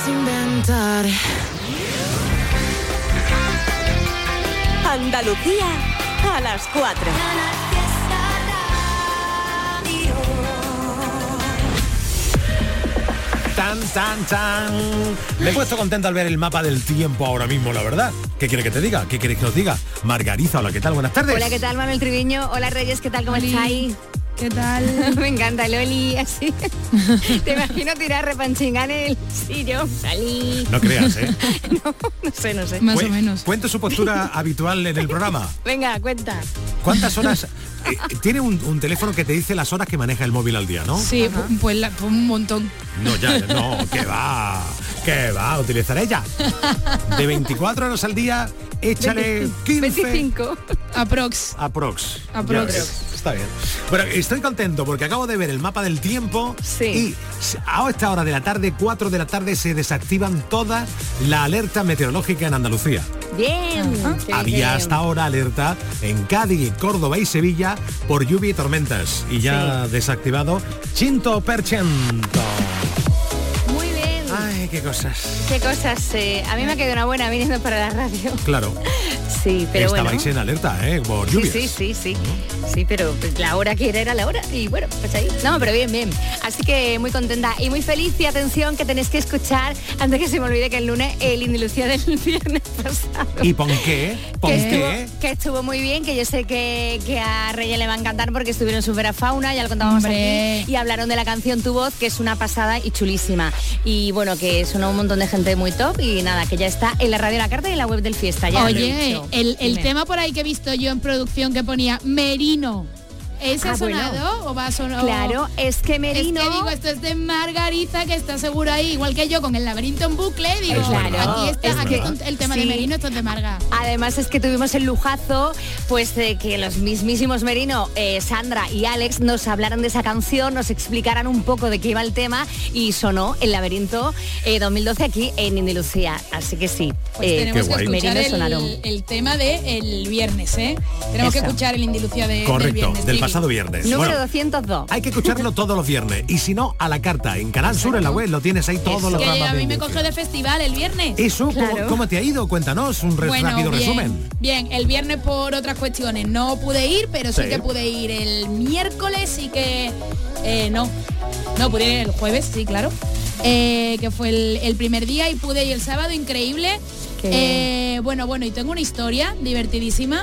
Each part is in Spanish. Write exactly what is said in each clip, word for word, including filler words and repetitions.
inventar. Andalucía a las cuatro. Tan, tan, tan. Me he puesto contento al ver el mapa del tiempo ahora mismo, la verdad. ¿Qué quiere que te diga? ¿Qué quieres que os diga? Margarita, hola, ¿qué tal? Buenas tardes. Hola, ¿qué tal, Manuel Triviño? Hola, Reyes, ¿qué tal? ¿Cómo Oli. estáis? ¿Qué tal? Me encanta, Loli, así. Te imagino tirar repanchingar en el sillón. Salí. No creas, ¿eh? No, no sé, no sé. Más Cu- o menos. Cuente su postura habitual en el programa. Venga, cuenta. ¿Cuántas horas? eh, tiene un, un teléfono que te dice las horas que maneja el móvil al día, ¿no? Sí, pu- pues, la- pues un montón. No, ya, ya, no, que va, que va, utilizar ella. De veinticuatro horas al día, échale quince. veinticinco. Aprox. Aprox. Aprox. Ya ves, está bien. Bueno, estoy contento porque acabo de ver el mapa del tiempo Sí. y se- a esta hora de la tarde, cuatro de la tarde, se desactivan toda la alerta meteorológica en Andalucía. Bien. Qué bien, Había qué hasta ahora alerta en Cádiz, Córdoba y Sevilla por lluvia y tormentas. Y ya desactivado ciento por ciento. bien. Muy bien. Ay, qué cosas. Qué cosas. eh, a mí me ha quedado una buena viniendo para la radio. Claro, Sí, pero bueno. estabais en alerta, ¿eh? Por Sí, lluvias. sí, sí, sí. Sí, pero la hora que era era la hora y bueno, pues ahí. No, pero bien, bien. Así que muy contenta y muy feliz y atención que tenéis que escuchar antes que se me olvide que el lunes el Indilucía del viernes pasado. ¿Y por qué? ¿Por que, qué? estuvo, que estuvo muy bien, que yo sé que, que a Reyes le va a encantar porque estuvieron súper a fauna, ya lo contábamos Hombre. aquí, y hablaron de la canción Tu Voz, que es una pasada y chulísima. Y bueno, que sonó un montón de gente muy top y nada, que ya está en la radio La Carta y en la web del Fiesta. Ya lo he Oye, dicho. el, el Dime. tema por ahí que he visto yo en producción que ponía Merino. ¿Ese Ah, ha sonado bueno. o va a sonar? Claro, es que Merino... Es que digo, esto es de Margarita, que está seguro ahí, igual que yo con el laberinto en bucle, digo, Es verdad, aquí está, es aquí verdad. está el tema Sí. de Merino, esto es de Marga. Además es que tuvimos el lujazo pues de que los mismísimos Merino, eh, Sandra y Alex nos hablaran de esa canción, nos explicaran un poco de qué iba el tema y sonó El Laberinto eh, dos mil doce aquí en Indilucía. Así que sí, Pues eh, tenemos que guay. escuchar Merino sonaron. el, el tema del viernes, ¿eh? Tenemos Eso. que escuchar el Indilucía de, del Correcto, viernes. del Trivi. pasado viernes. Número Bueno, doscientos dos. hay que escucharlo todos los viernes. Y si no, a la carta. En Canal Sur, en la web, lo tienes ahí todos los Que programas. a mí de me Indilucía. cogió de festival el viernes. Eso, ¿cómo- Claro. ¿cómo te ha ido? Cuéntanos un re- Bueno, rápido bien, resumen. bien, el viernes por otras cuestiones no pude ir, pero sí, Sí. que pude ir el miércoles, sí que eh, no, no pude ir el jueves, sí, claro, eh, que fue el, el primer día y pude ir el sábado, increíble. Qué Eh, bueno, bueno, y tengo una historia divertidísima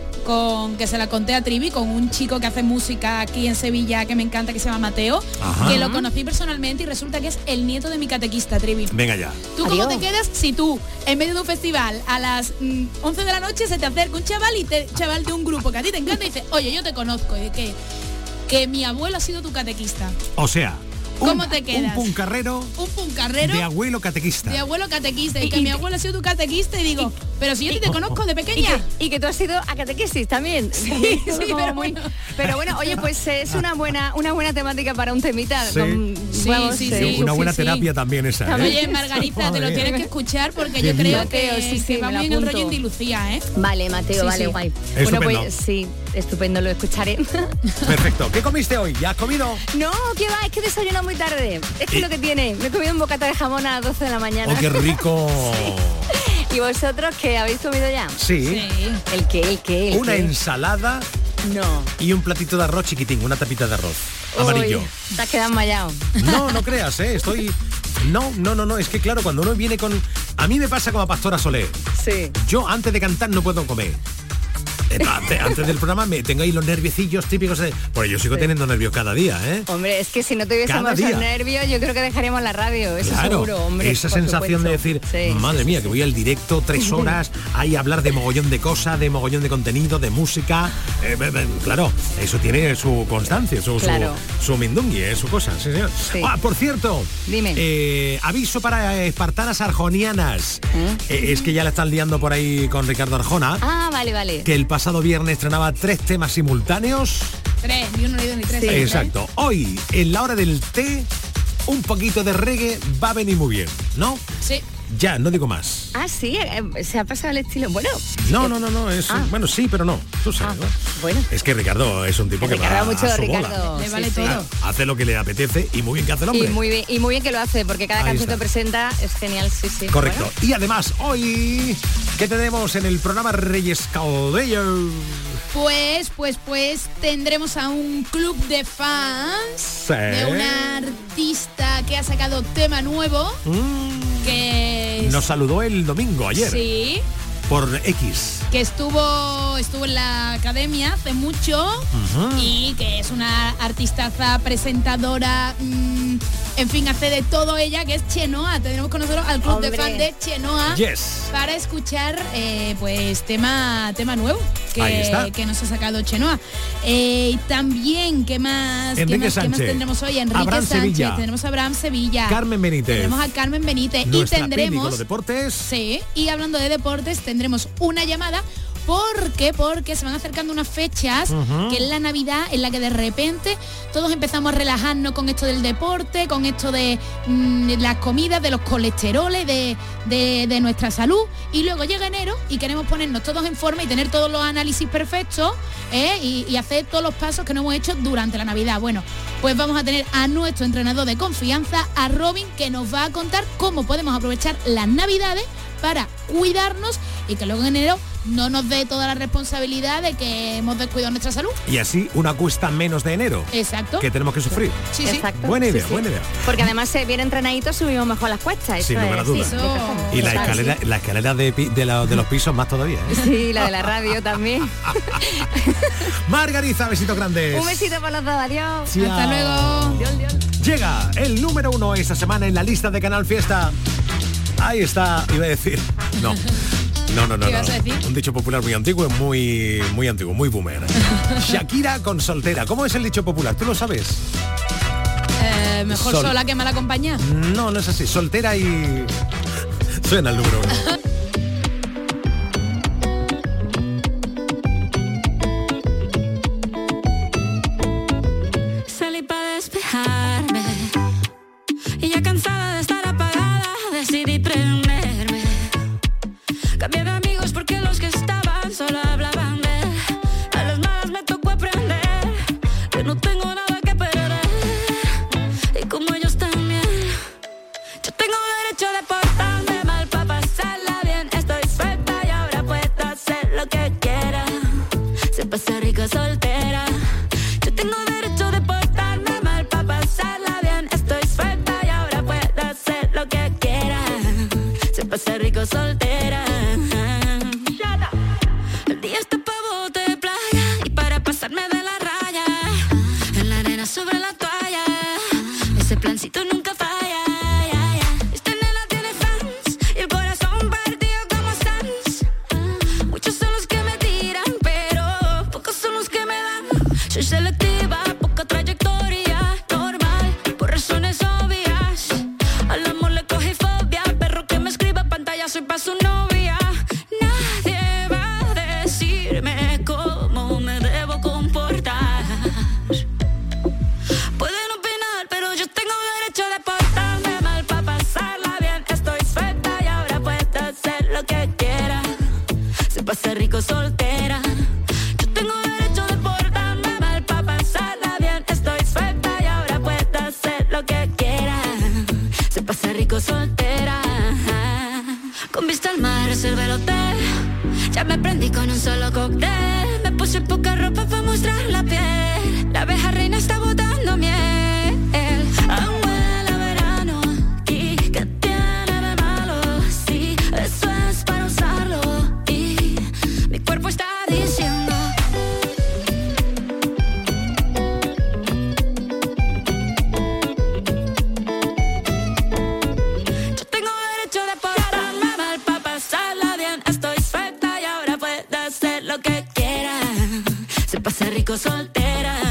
con que se la conté a Trivi, con un chico que hace música aquí en Sevilla que me encanta, que se llama Mateo, Ajá. que lo conocí personalmente y resulta que es el nieto de mi catequista, Trivi. Venga ya. ¿Tú cómo Adiós. te quedas si tú, en medio de un festival, a las mm, once de la noche se te acerca un chaval y te chaval de un grupo que a ti te encanta y dice, oye, yo te conozco, y que, que mi abuelo ha sido tu catequista? O sea, un, ¿Cómo te quedas? un puncarrero Un puncarrero de abuelo catequista. de abuelo catequista y Y- que y- mi abuelo ha sido tu catequista y digo, pero si yo a ti te conozco de Y pequeña. que, y que tú has ido a catequesis también. Sí, Todo sí, como pero muy- bueno. pero bueno, oye, pues es una buena, una buena temática para un temita. Sí. con- Sí, vamos, sí, eh, sí. Una buena sí. terapia también esa. ¿eh? También. Oye, Margarita, te lo Joder. tienes que escuchar porque Qué yo creo bien. que, Mateo, sí, sí, que me va lo muy en el apunto. rollo Indilucía, ¿eh? Vale, Mateo, Sí, vale, sí. guay. Estupendo. Bueno, pues sí, estupendo, lo escucharé. Perfecto. ¿Qué comiste hoy? ¿Ya has comido? No, ¿qué va? Es que desayuno muy tarde. Es que ¿Y? lo que tiene. Me he comido un bocata de jamón a las doce de la mañana. ¡Oh, qué rico! ¿Y vosotros qué habéis comido ya? Sí. Sí. ¿El qué? ¿El qué? ¿El Una qué? ensalada No. y un platito de arroz chiquitín, una tapita de arroz amarillo. Uy, te has quedado enmayado. No, no creas, ¿eh? Estoy... No, no, no, no, es que claro, cuando uno viene con... A mí me pasa como a Pastora Soler. Sí. Yo antes de cantar no puedo comer. Eh, Antes, antes del programa me tengo ahí los nerviecillos típicos. De... Porque yo sigo teniendo nervios cada día, ¿eh? Hombre, es que si no tuviésemos Cada día. esos nervios, yo creo que dejaríamos la radio, eso Claro, seguro, hombre. esa por sensación de supuesto. decir, Sí, madre sí, mía, sí. que voy al directo tres horas, ahí a hablar de mogollón de cosas, de mogollón de contenido, de música. Eh, be- be- claro, eso tiene su constancia, su, su- Claro. su, mindungui, eh, su cosa. Sí, señor. Sí. Ah, por cierto, Dime. eh, aviso para espartanas arjonianas. Eh, es que ya la están liando por ahí con Ricardo Arjona, Ah, vale, vale. que el pasado viernes estrenaba tres temas simultáneos. Tres, ni uno, ni dos, ni tres. Sí. ¿eh? Exacto. Hoy, en la hora del té, un poquito de reggae va a venir muy bien, ¿no? Sí. Ya, no digo más. Ah, sí, eh, se ha pasado el estilo. Bueno. No, no, no, no. Es, Ah. Bueno, sí, pero no. Tú sabes, Ah, ¿no? bueno. Es que Ricardo es un tipo que Ricardo va mucho, a su Ricardo. bola. Le vale Sí, sí. todo. Hace lo que le apetece y muy bien que hace el hombre. Y muy bien, y muy bien que lo hace, porque cada Ahí canción está. que presenta es genial, sí, sí. Correcto. Bueno. Y además, hoy, ¿qué tenemos en el programa Reyes Caldello? Pues, pues, pues tendremos a un club de fans Sí. de una artista que ha sacado tema nuevo, Mm, que es- Nos saludó el domingo, ayer, sí, por X. que estuvo estuvo en la academia hace mucho Ujú. y que es una artistaza, presentadora, mm, en fin, hace de todo ella, que es Chenoa. Tendremos con nosotros al club Hombre. de fans de Chenoa Yes. para escuchar eh, pues tema tema nuevo Ahí está. que, que nos ha sacado Chenoa. Eh, y también, ¿qué más, ¿qué Enrique más, qué más Sánchez. tendremos hoy? Enrique Abraham Sánchez, Sevilla. tenemos a Abraham Sevilla, Carmen Benítez. tenemos a Carmen Benítez y Nuestra Pili con tendremos los deportes. Sí, y hablando de deportes, tendremos una llamada. ¿Por qué? Porque se van acercando unas fechas, Ujú. que es la Navidad, en la que de repente todos empezamos a relajarnos con esto del deporte, con esto de mm, las comidas, de los colesteroles, de, de, de nuestra salud. Y luego llega enero y queremos ponernos todos en forma y tener todos los análisis perfectos, ¿eh? y, y hacer todos los pasos que no hemos hecho durante la Navidad. Bueno, pues vamos a tener a nuestro entrenador de confianza, a Robin, que nos va a contar cómo podemos aprovechar las Navidades para cuidarnos y que luego en enero no nos dé toda la responsabilidad de que hemos descuidado nuestra salud. Y así una cuesta menos de enero Exacto. que tenemos que sufrir. Sí, sí. Exacto. Buena Sí, idea, sí. buena idea. Porque además, se bien entrenaditos, subimos mejor las cuestas. Sin eso lugar a es, dudas. sí, Eso- Y la Total, escalera, la escalera de, pi- de, la- de los pisos más todavía, ¿eh? Sí, la de la radio también. Margarita, besitos grandes. Un besito para los dos, adiós. Chao. Hasta luego. Dios, Dios. Llega el número uno esta semana en la lista de Canal Fiesta. Ahí está, iba a decir. No. No, no, no, ¿Qué no. ibas a decir? Un dicho popular muy antiguo, muy, muy antiguo, muy boomer. Shakira con soltera. ¿Cómo es el dicho popular? ¿Tú lo sabes? Eh, mejor Sol- sola que mala compañía. No, no es así. Soltera y... Suena el número uno. Salí para despejarme y ya cansada de estar apagada decidí prenderme. Cambié de amigos porque los que estaban solo hablaban de él. A las malas me tocó aprender que no tengo nada que perder. Y como ellos también, yo tengo derecho de portarme mal para pasarla bien. Estoy suelta y ahora puedo hacer lo que quiera. Se pasa rico soltera. Yo tengo derecho de portarme mal para pasarla bien. Estoy suelta y ahora puedo hacer lo que quiera. Se pasa rico soltera. El día está pa' bote de playa y para pasarme de la raya. En la arena sobre la toalla. Ese plancito nunca falla. ya, ya. Esta nena tiene fans y el corazón partido como Sans. Muchos son los que me tiran, pero pocos son los que me dan. Soy selectiva, poca trayectoria, normal, por razones obvias. Al amor le cogí fobia, perro que me escriba pantalla, soy pa' su novia. Nadie va a decirme cómo me debo comportar. Pueden opinar, pero yo tengo derecho de portarme mal para pasarla bien. Estoy suelta y ahora puedo hacer lo que quiera. Se pasa rico soltera. Yo tengo derecho de portarme mal para pasarla bien. Estoy suelta y ahora puedo hacer lo que quiera. Se pasa rico soltera. Con vista al mar reservé el hotel. Ya me prendí con un solo cóctel. Me puse poca ropa para mostrar la piel. La abeja reina está botando miel. Aún huele a verano. ¿Y qué tiene de malo? Sí, eso es para usarlo. Y mi cuerpo está diciendo. Yo tengo derecho de portarme mal para pasarla bien. Estoy suelta y ahora puedo hacer lo que quiera. Se pasa rico soltera.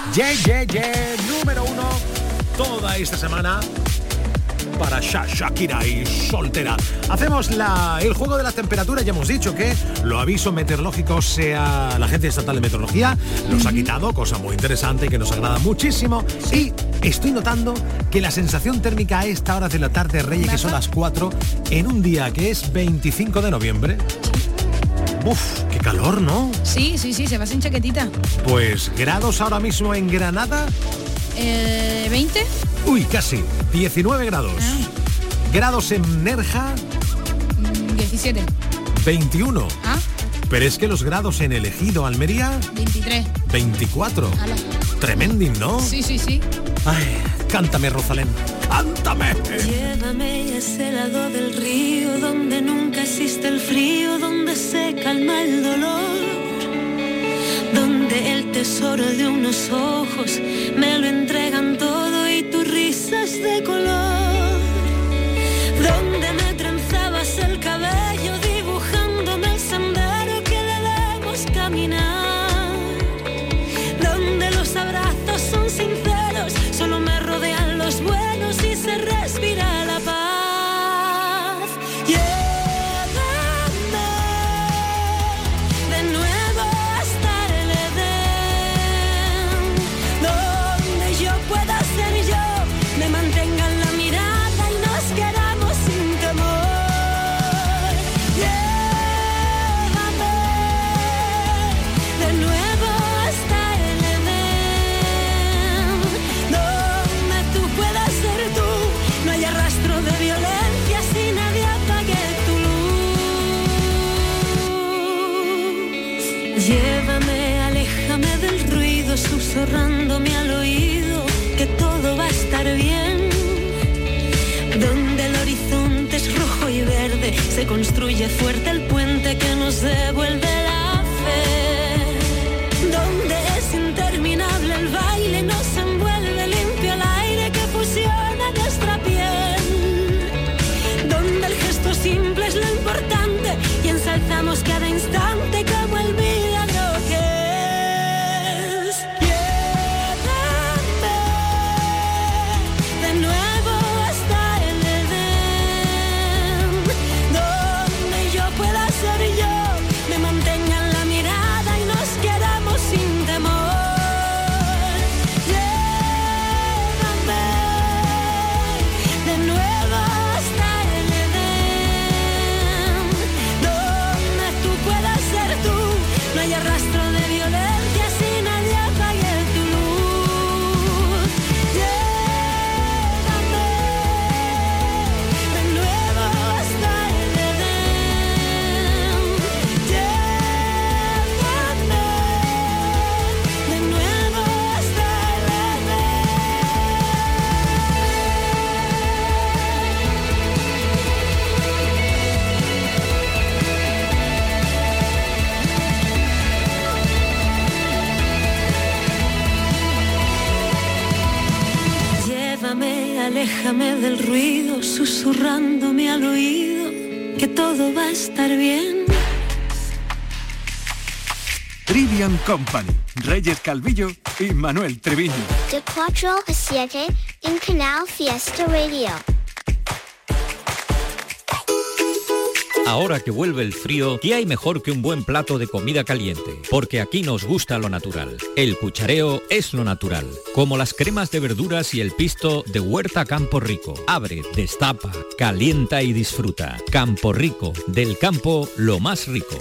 Yeah, yeah, yeah, número uno toda esta semana para Sha Shakira y Soltera. Hacemos la, el juego de las temperaturas. Ya hemos dicho que los avisos meteorológicos, sea la Agencia Estatal de Meteorología, los ha quitado, cosa muy interesante y que nos agrada muchísimo. Y estoy notando que la sensación térmica a esta hora de la tarde, Reyes, que son las cuatro, en un día que es veinticinco de noviembre. Uf, qué calor, ¿no? Sí, sí, sí, se va sin chaquetita. Pues grados ahora mismo en Granada. Eh, ¿veinte? Uy, casi. diecinueve grados. Ah. Grados en Nerja. diecisiete. veintiuno. Ah. Pero es que los grados en El Ejido, Almería. veintitrés. veinticuatro. Ala. Tremendín, ¿no? Sí, sí, sí. Ay, cántame, Rosalén. Cántame. Llévame a ese lado del río donde nunca existe el frío, donde se calma el dolor, donde el tesoro de unos ojos me lo entregan todo y tu risa es de color, donde me trenzabas el cabello dibujándome el sendero que debemos caminar, donde los abrazos son sinceros, solo me rodean los buenos y se respira la paz. Llévame de nuevo hasta el Edén, donde yo pueda ser yo, me mantengan la mirada y nos queramos sin temor. Llévame de nuevo hasta el Edén, donde tú puedas ser tú, no haya rastro de violencia si nadie apague tu luz. Llévame, aléjame del ruido, susurrándome al oído que todo va a estar bien, donde el horizonte es rojo y verde, se construye fuerte el puente que nos devuelve la fe, donde es interminable el baile, nos envuelve limpio el aire que fusiona nuestra piel, donde el gesto simple es lo importante y ensalzamos cada instante como el milagro que es. Llévame de nuevo hasta el Edén, donde yo pueda ser yo, me mantengan la mirada y nos queramos sin temor. Llévame de nuevo hasta el Edén, donde tú puedas ser tú, no haya rastro de violencia si nadie apague tu luz. Llévame de nuevo hasta el Edén, llévame de nuevo hasta el Llévame, aléjame del ruido, susurrándome al oído que todo va a estar bien. Trivian Company, Reyes Calvillo y Manuel Treviño. De cuatro a siete en Canal Fiesta Radio. Ahora que vuelve el frío, ¿qué hay mejor que un buen plato de comida caliente? Porque aquí nos gusta lo natural. El cuchareo es lo natural, como las cremas de verduras y el pisto de Huerta Campo Rico. Abre, destapa, calienta y disfruta. Campo Rico, del campo lo más rico.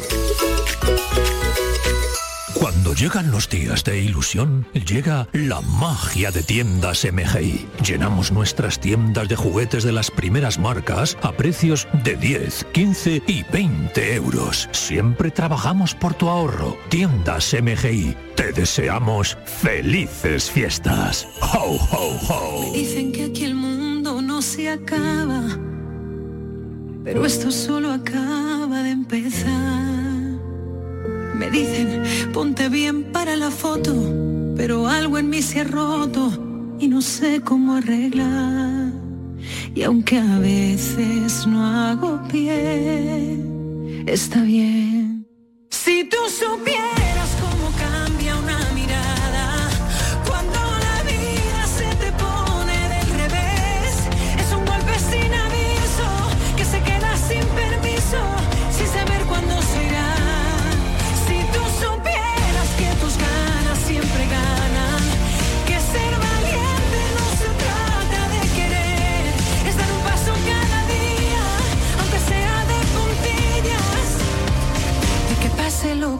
Cuando llegan los días de ilusión, llega la magia de Tiendas M G I. Llenamos nuestras tiendas de juguetes de las primeras marcas a precios de diez, quince y veinte euros. Siempre trabajamos por tu ahorro. Tiendas M G I. Te deseamos felices fiestas. ¡Ho, ho, ho! Dicen que aquí el mundo no se acaba, pero esto solo acaba de empezar. Me dicen, ponte bien para la foto, pero algo en mí se ha roto y no sé cómo arreglar. Y aunque a veces no hago pie, está bien. Si tú supieras cómo cambia una mirada, cuando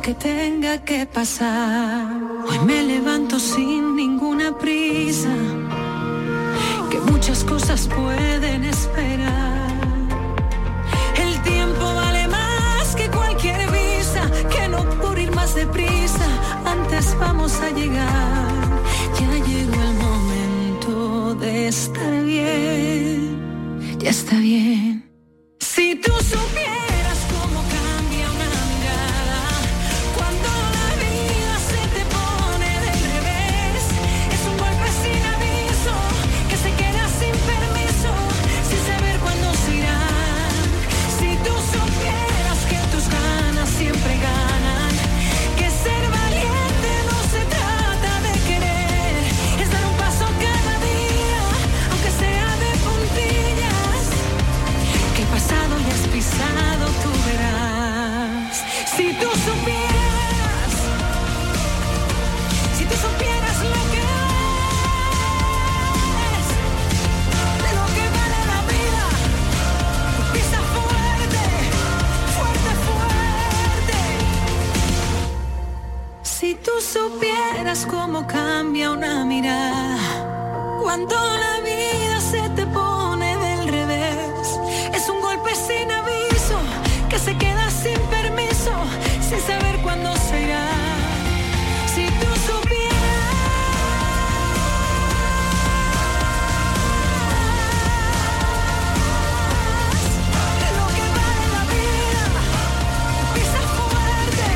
que tenga que pasar. Hoy me levanto sin ninguna prisa, que muchas cosas pueden esperar. El tiempo vale más que cualquier visa, que no por ir más deprisa, antes vamos a llegar. Ya llegó el momento de estar bien, ya está bien. Si tú supieras cómo cambia una mirada cuando la vida se te pone del revés, es un golpe sin aviso que se queda sin permiso, sin saber cuándo se irá. Si tú supieras que tus ganas siempre ganan, que ser valiente no se trata de querer, es dar un paso cada día, aunque sea de puntillas, que el pasado ya has pisado, tú verás. Si tú supieras, si tú supieras lo que es, de lo que vale la vida, pisa fuerte, fuerte, fuerte. Si tú supieras cómo cambia una mirada cuando la vida se te pone del revés, es un golpe sin aviso que se queda sin permiso, sin saber cuándo se irá. Si tú supieras de lo que vale la vida, pisa fuerte,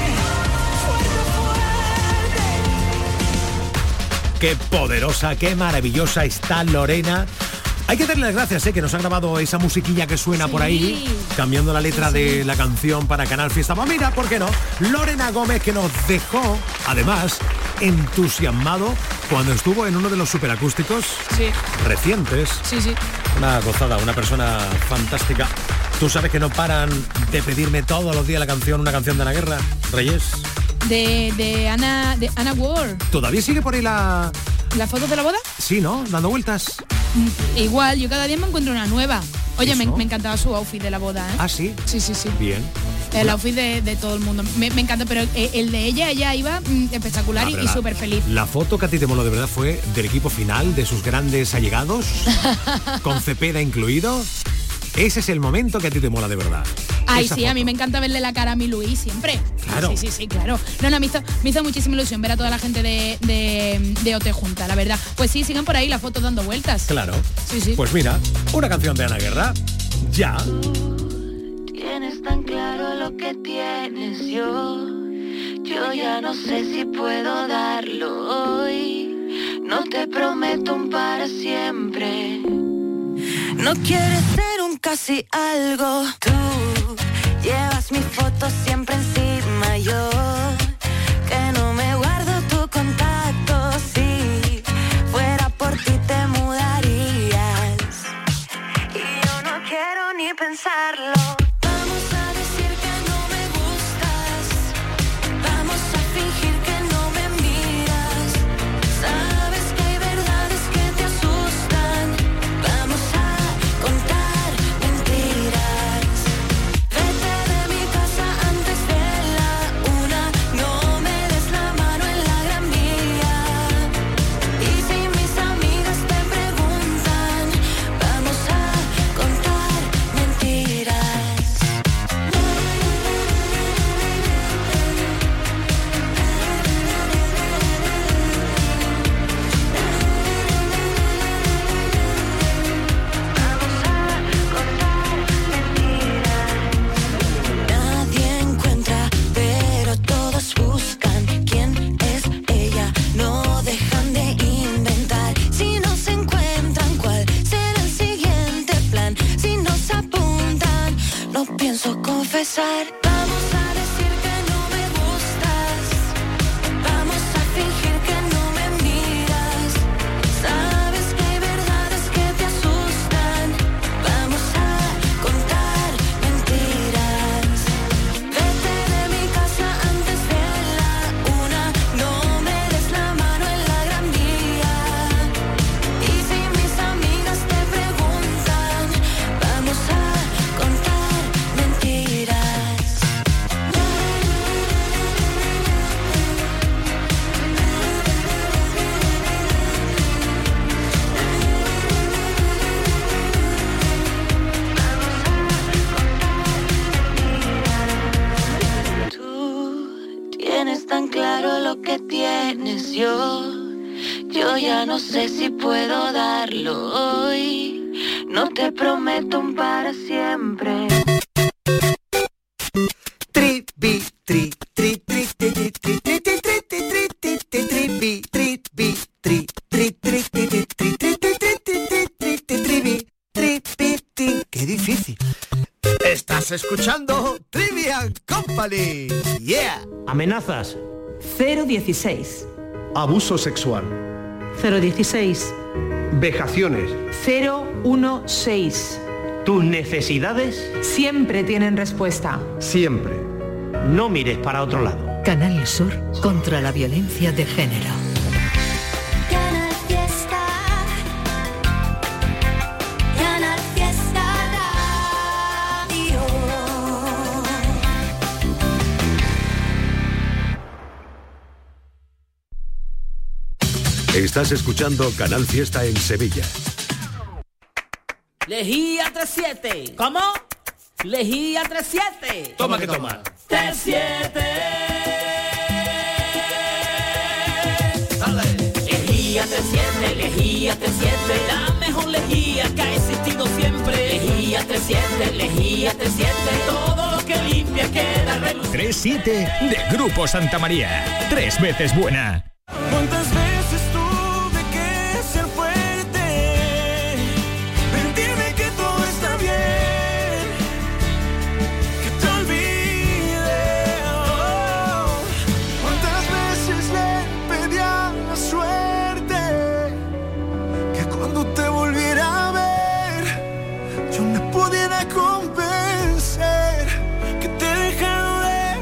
fuerte, fuerte. Qué poderosa, qué maravillosa está Lorena. Hay que darle las gracias, ¿eh? Que nos ha grabado esa musiquilla que suena Sí. por ahí, cambiando la letra Sí, sí. de la canción para Canal Fiesta. Pues mira, ¿por qué no? Lorena Gómez, que nos dejó, además, entusiasmado cuando estuvo en uno de los superacústicos Sí, recientes. sí, sí. Una gozada, una persona fantástica. Tú sabes que no paran de pedirme todos los días la canción, una canción de Ana Guerra, Reyes. De, de Ana de Ana Ward. ¿Todavía sigue por ahí la...? ¿Las fotos de la boda? Sí, ¿no? Dando vueltas. Mm, Igual, yo cada día me encuentro una nueva. Oye, me, ¿Eso? me encantaba su outfit de la boda, ¿eh? Ah, sí. Sí, sí, sí. Bien. El outfit de, de todo el mundo. Me, me encanta, pero el, el de ella, ella iba mm, espectacular Ah, y, pero y la- súper feliz. La foto que a ti te moló de verdad fue del equipo final, de sus grandes allegados, con Cepeda incluido. Ese es el momento que a ti te mola de verdad. Ay, Esa sí, a foto. mí me encanta verle la cara a mi Luis siempre. Claro. Sí, sí, sí, claro. No, no, me hizo, me hizo muchísima ilusión ver a toda la gente de, de, de O T junta, la verdad. Pues sí, sigan por ahí las fotos dando vueltas. Claro. Sí, sí. Pues mira, una canción de Ana Guerra. Ya. Tienes tan claro lo que tienes yo. Yo ya no sé si puedo darlo hoy. No te prometo un para siempre. No quieres ser un casi algo. Tú llevas mi foto siempre encima. Yo que no me guardo tu contacto. Si fuera por ti te mudarías. Y yo no quiero ni pensarlo. Vamos a decir que no me gustas. Vamos a fingir que no me miras. Sabes que hay verdades que te asustan. Vamos a contar mentiras. Vete de mi casa antes de la una. No me des la mano en la gran vía. Y si mis amigas te preguntan, vamos a contar mentiras. Nadie encuentra, pero todos buscan quién es ella. No dejan de inventar. Si no se encuentran, ¿cuál será el siguiente plan? Si nos apuntan, no pienso confesar. Vamos a decir que no me gustas. Vamos a fingir que no me miras. Sabes que hay verdades que te asustan. Vamos a contar mentiras. Vete de mi casa antes de la una. No me des la mano en la gran vía. Y si mis amigas te preguntan, vamos a contar mentiras. lo que tienes yo. Yo ya no sé si puedo darlo hoy. No te prometo un para siempre. Tri, bi, tri, tri, tri, tri, tri, tri, tri, tri, tri, tri, tri, tri, tri, bi, tri, bi, tri, tri, tri, tri, tri, tri, tri, tri, tri, tri, tri, bi, tri, bi, tri. ¡Qué difícil! Estás escuchando Trivian Company. Yeah. Amenazas. cero dieciséis. Abuso sexual. cero dieciséis. Vejaciones. cero dieciséis. Tus necesidades siempre tienen respuesta. Siempre. No mires para otro lado. Canal Sur contra la violencia de género. Canal Fiesta. Canal Fiesta Radio. Estás escuchando Canal Fiesta en Sevilla. Lejía treinta y siete. ¿Cómo? Lejía treinta y siete. Toma que toma. treinta y siete. Lejía treinta y siete, lejía treinta y siete. La mejor lejía que ha existido siempre. Lejía treinta y siete, lejía treinta y siete. Todo lo que limpia queda reluciente. treinta y siete de Grupo Santa María. Tres veces buena. ¿Cuántas veces tuve que ser fuerte? Mentirme que todo está bien, que te olvide. Oh, ¿cuántas veces le pedí a la suerte que cuando te volviera a ver yo me pudiera convencer que te he dejado de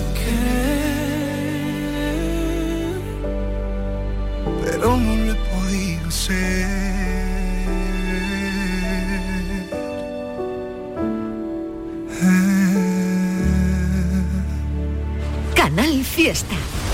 querer? Pero no lo he podido ser. Canal Fiesta.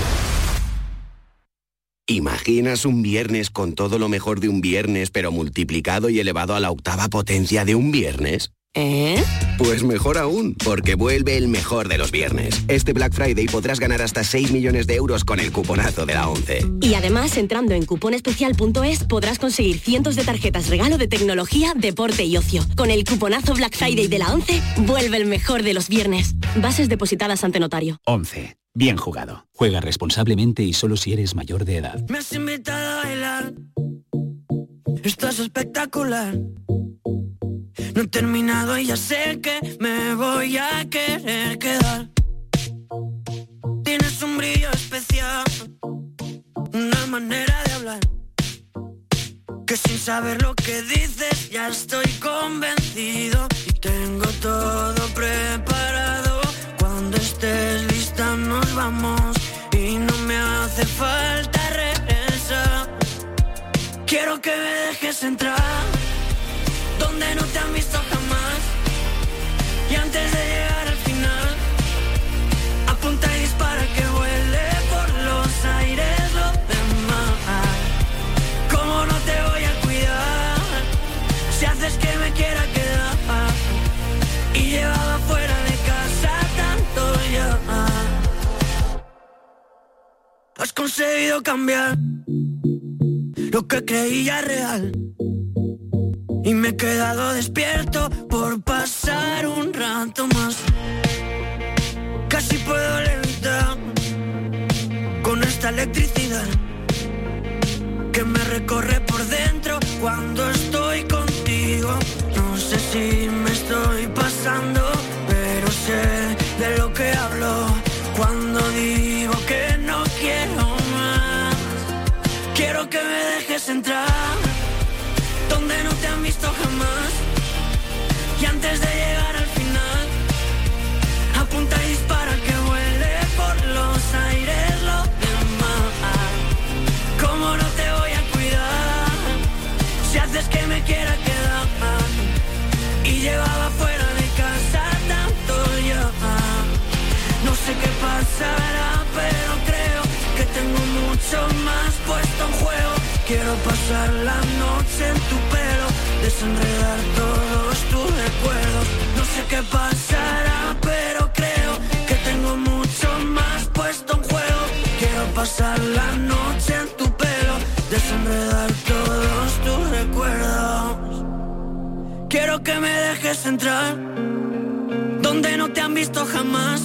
¿Imaginas un viernes con todo lo mejor de un viernes, pero multiplicado y elevado a la octava potencia de un viernes? ¿Eh? Pues mejor aún, porque vuelve el mejor de los viernes. Este Black Friday podrás ganar hasta seis millones de euros con el cuponazo de la ONCE. Y además, entrando en cuponespecial punto es, podrás conseguir cientos de tarjetas regalo de tecnología, deporte y ocio. Con el cuponazo Black Friday de la ONCE, vuelve el mejor de los viernes. Bases depositadas ante notario. ONCE. Bien jugado. Juega responsablemente y solo si eres mayor de edad. Me has invitado a bailar. Estás espectacular. No he terminado y ya sé que me voy a querer quedar. Tienes un brillo especial, una manera de hablar, que sin saber lo que dices ya estoy convencido. Y tengo todo preparado. Cuando estés lista nos vamos y no me hace falta regresar. Quiero que me dejes entrar donde no te han visto jamás. Y antes de llegar al final, apunta y dispara que vuele por los aires lo demás. ¿Cómo no te voy a cuidar si haces que me quiera quedar? Y llevaba fuera de casa tanto ya. Has conseguido cambiar lo que creía real. Y me he quedado despierto por pasar un rato más. Casi puedo levitar con esta electricidad que me recorre por dentro cuando estoy contigo. No sé si me estoy pasando, pero sé de lo que hablo cuando digo que no quiero más. Quiero que me dejes entrar donde no te han visto jamás. Y antes de llegar al final, apunta y dispara que vuele por los aires lo demás. ¿Cómo no te voy a cuidar si haces que me quiera quedar? Y llevaba fuera de casa tanto ya. No sé qué pasará, pero creo que tengo mucho más puesto en juego. Quiero pasar la noche en tu pelo, desenredar todos tus recuerdos. No sé qué pasará, pero creo que tengo mucho más puesto en juego. Quiero pasar pasar la noche en tu pelo, desenredar todos tus recuerdos. Quiero que me dejes entrar donde no te han visto jamás.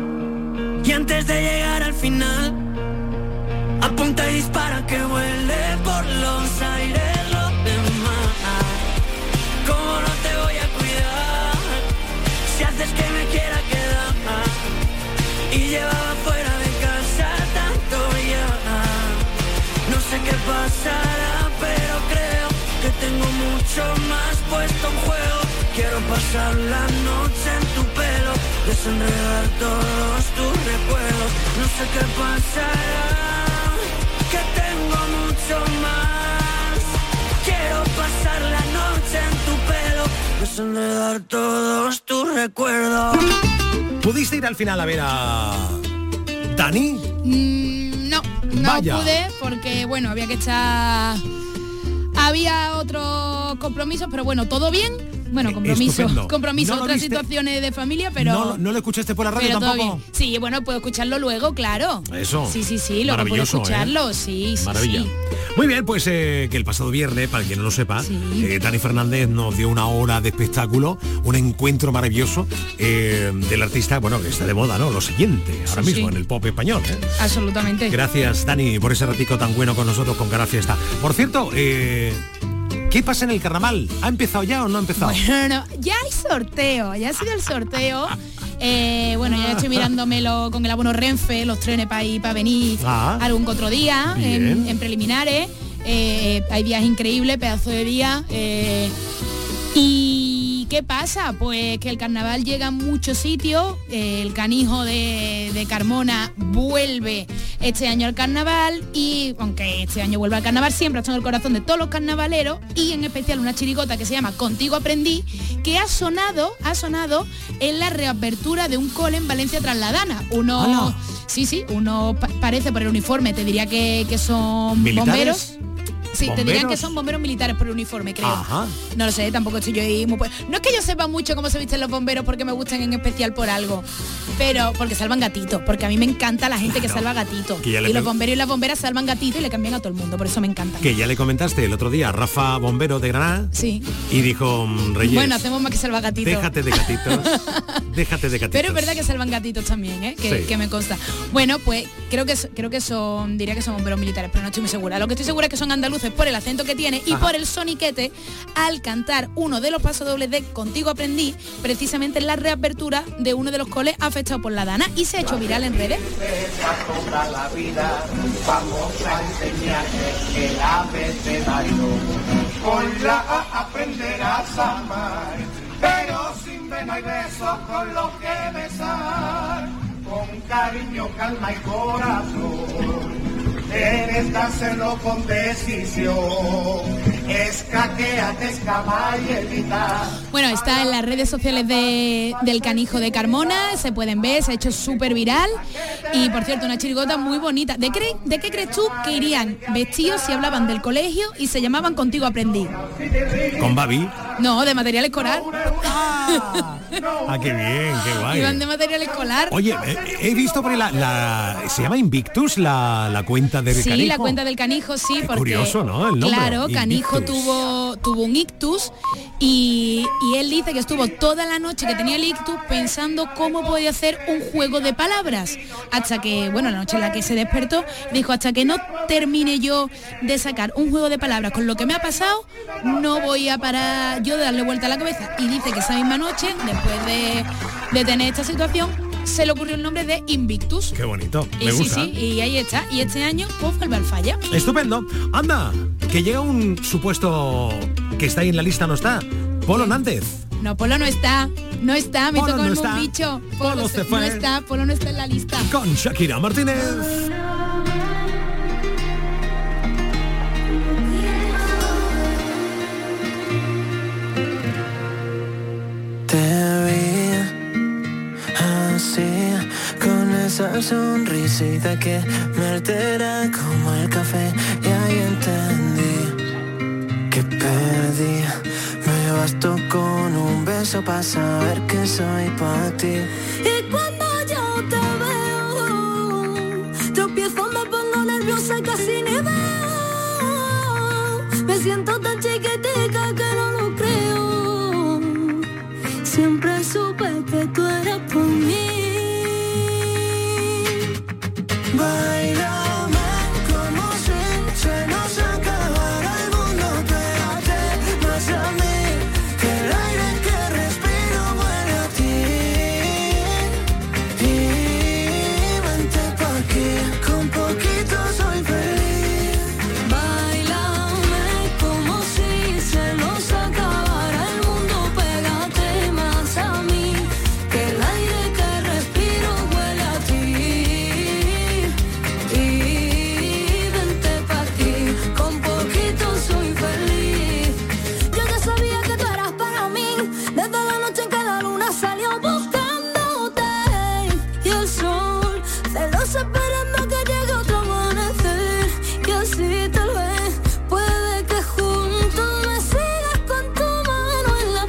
Y antes de llegar al final, apunta y dispara que vuele por los aires los demás. ¿Cómo no te voy a cuidar si haces que me quiera quedar? Y llevaba fuera de casa tanto ya. No sé qué pasará, pero creo que tengo mucho más puesto en juego. Quiero pasar la noche en tu pelo, desenredar todos tus recuerdos. No sé qué pasará, que tengo mucho más. Quiero pasar la noche en tu pelo, desenredar todos tus recuerdos. ¿Pudiste ir al final a ver a Dani? Mm, no, no Vaya. pude porque, bueno, había que echar... Había otros compromisos, pero bueno, todo bien. Bueno, compromiso, Estupendo. compromiso, ¿No lo otras viste? situaciones de familia, pero... ¿No, ¿No lo escuchaste por la radio pero todo tampoco? bien. Sí, bueno, puedo escucharlo luego, claro. Eso. Sí, sí, sí, luego puedo Maravilloso, escucharlo, ¿eh? sí, sí, Maravilla. sí. Muy bien, pues eh, que el pasado viernes, para quien no lo sepa, eh, Dani Fernández nos dio una hora de espectáculo, un encuentro maravilloso eh, del artista, bueno, que está de moda, ¿no? Lo siguiente, ahora Sí, mismo sí. en el pop español. ¿eh? Absolutamente. Gracias, Dani, por ese ratico tan bueno con nosotros con Canal Fiesta. Por cierto, eh, ¿qué pasa en el carnaval? ¿Ha empezado ya o no ha empezado? Bueno, ya hay sorteo, ya ha sido el sorteo. Eh, bueno, ya estoy mirándomelo con el abono Renfe, los trenes para ir, para venir Ah, algún que otro día, bien. en, en preliminares. Eh, hay días increíbles, pedazo de día. Eh, ¿Y qué pasa? Pues que el carnaval llega a muchos sitios. Eh, el canijo de, de Carmona vuelve este año al carnaval y, aunque este año vuelve al carnaval, siempre está en el corazón de todos los carnavaleros y en especial una chirigota que se llama Contigo Aprendí, que ha sonado, ha sonado en la reapertura de un cole en Valencia Trasladana. Uno, ¡Hala! sí, sí, uno pa- parece por el uniforme, te diría que, que son ¿Militares? bomberos. Sí, te dirían ¿Bomberos? que son bomberos militares por el uniforme, creo. Ajá. No lo sé, tampoco estoy yo ahí muy... pu- No es que yo sepa mucho cómo se visten los bomberos porque me gustan en especial por algo, pero porque salvan gatitos, porque a mí me encanta la gente que salva gatitos. Que ya le Y los pre- bomberos y las bomberas salvan gatitos y le cambian a todo el mundo, por eso me encanta. Que ya le comentaste el otro día a Rafa Bombero de Granada Sí. y dijo, mm, Reyes, Bueno, hacemos más que salvar gatitos. déjate de gatitos, déjate de gatitos. Pero es verdad que salvan gatitos también, ¿eh? que, Sí. que me consta. Bueno, pues creo que creo que son, diría que son bomberos militares, pero no estoy muy segura. Lo que estoy segura es que son andaluces por el acento que tiene y Ajá. por el soniquete al cantar uno de los pasodobles de Contigo Aprendí, precisamente en la reapertura de uno de los coles afectados por la Dana, y se ha hecho viral en redes. Toda la vida vamos a enseñarte el abecedario. Con la A aprenderás a amar, pero sin pena y besos con lo que besar. Con cariño, calma y corazón, debes de hacerlo con decisión. Escaqueate, escapa y evita. Bueno, está en las redes sociales de, del canijo de Carmona, se pueden ver, se ha hecho súper viral. Y por cierto, una chirigota muy bonita. ¿De, cre- ¿De qué crees tú que irían vestidos si hablaban del colegio y se llamaban Contigo Aprendí? Con Babi. No, de material escolar. Ah, qué bien, qué guay. Iban de material escolar. Oye, eh, he visto por ahí la, la- se llama Invictus la, la cuenta del Sí, canijo. la cuenta del canijo, sí, porque curioso, ¿no? El nombre, claro, canijo Invictus. tuvo tuvo un ictus y, y él dice que estuvo toda la noche que tenía el ictus pensando cómo podía hacer un juego de palabras, hasta que, bueno, la noche en la que se despertó, dijo, hasta que no termine yo de sacar un juego de palabras con lo que me ha pasado, no voy a parar yo de darle vuelta a la cabeza. Y dice que esa misma noche, después de, de tener esta situación, se le ocurrió el nombre de Invictus. Qué bonito, Y me sí, gusta. sí, y ahí está. Y este año, pues vuelve al falla. Estupendo. Anda, que llega un supuesto que está ahí en la lista, ¿no está? Polo Nández. No, Polo no está. No está, me Polo tocó no el está. un bicho. Polo Polo se se- fue. no está, Polo no está en la lista. Con Shakira Martínez. Te vi así, con esa sonrisita que me altera como el café. Y ahí entendí que perdí. Me bastó con un beso para saber que soy para ti. Y cuando yo te veo, tropiezo, me pongo supe que tú eras por mí. Báilame como si se nos acabara el mundo. Pégate más a mí, que el aire que respiro huele a ti. Y vente pa' aquí, con poquito soy feliz. Báilame como si se nos acabara el mundo. Pégate más a mí, que el aire que respiro huele a ti. Y vente pa' aquí, con poquito soy feliz. Yo ya sabía que tú eras para mí, desde la noche en que la luna salió buscándote. Y el sol celoso esperando que llegue otro amanecer. Y así tal vez puede que juntos me sigas con tu mano en la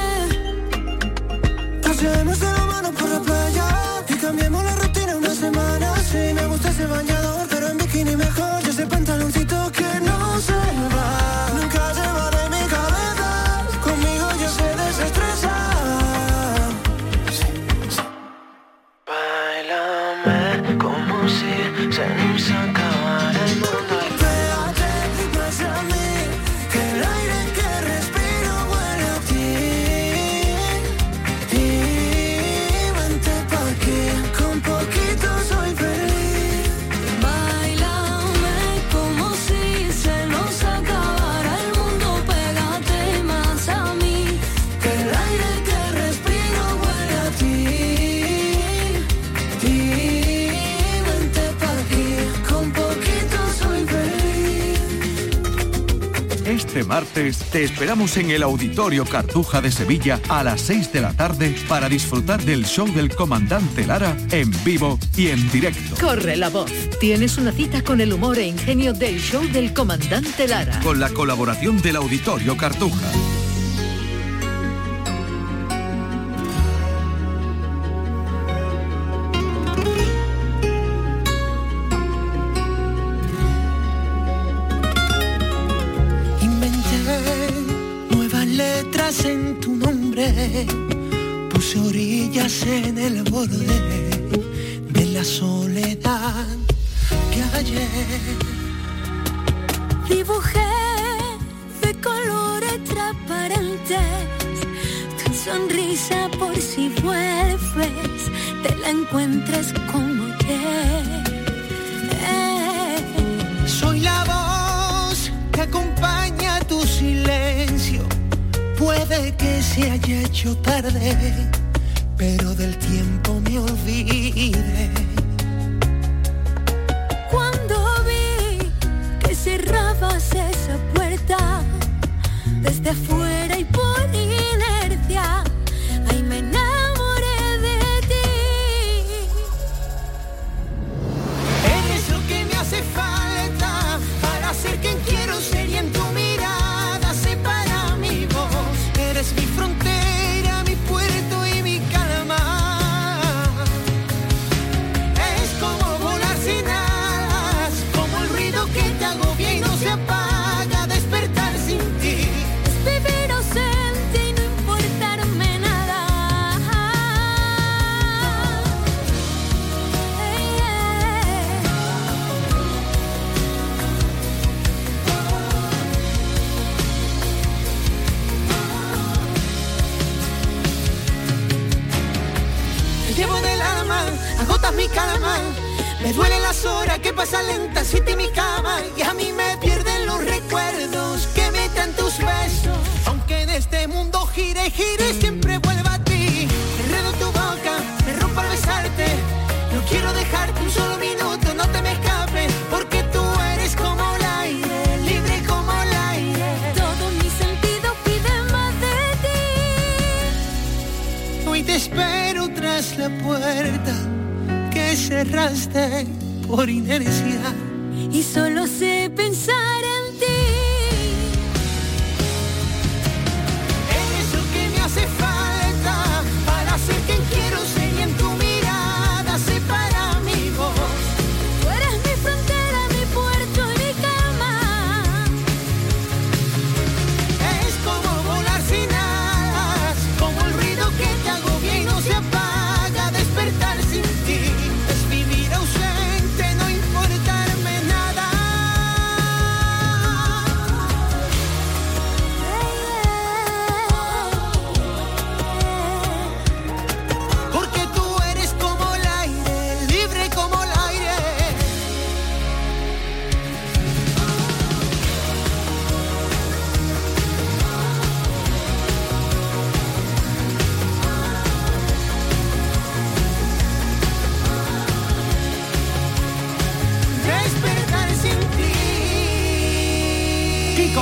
pared. Paseemos de la mano por la playa y cambiemos la rutina una semana. Sí, me gusta ese bañador, pero en bikini mejor. Y ese pantaloncito que no se va, nunca se va de mi cabeza. Conmigo ya se desestresa. Báilame como si se nos acabara el mundo. Pégate más a mí, que el aire que respiro huele a ti. Y vente pa' aquí, con poquito soy feliz. Bailame como si se nos acabara el mundo. Pégate más a mí, que el aire que respiro huele a ti. Y vente pa' aquí, con poquito soy feliz. Este martes te esperamos en el Auditorio Cartuja de Sevilla a las seis de la tarde para disfrutar del show del Comandante Lara en vivo y en directo. Corre la voz. Tienes una cita con el humor e ingenio del show del Comandante Lara. Con la colaboración del Auditorio Cartuja. Inventé nuevas letras en tu nombre, puse orillas en el borde de la soledad que ayer Dibujé de colores transparentes tu sonrisa por si vuelves, te la encuentres como ayer. Eh. Soy la voz que acompaña tu silencio. Puede que se haya hecho tarde, pero del tiempo me olvide. Cuando vi que cerrabas esa puerta desde afuera y por inercia, ahí me enamoré de ti. Eres lo que me hace falta para ser quien quiero ser, y en tu mirada se para mi voz. Eres mi frontera, mi puerto y mi calma. Es como volar sin alas, como el ruido que te agobia y no se apaga, despertar sin ti. Es vivir ausente y no importarme nada. Hey, Te llevo del alma, agotas mi calma. Me duelen las horas que pasan lentas sin ti en mi cama. Y a mí me pierden los recuerdos que me dan tus besos. Aunque en este mundo gire y gire, siempre vuelva a ti. Enredo tu boca, me rompo al besarte. No quiero dejarte un solo minuto, no te me escapes. Porque tú eres como el aire, libre como el aire. todo mi sentido pide más de ti. Hoy te espero tras la puerta que cerraste por inercia. Y solo sé pensar en ti. Eres lo que me hace falta para ser quien quiero ser, y en tu mirada se para mi voz. Tú eres mi frontera, mi puerto y mi cama. Es como volar sin alas, como el ruido que te hago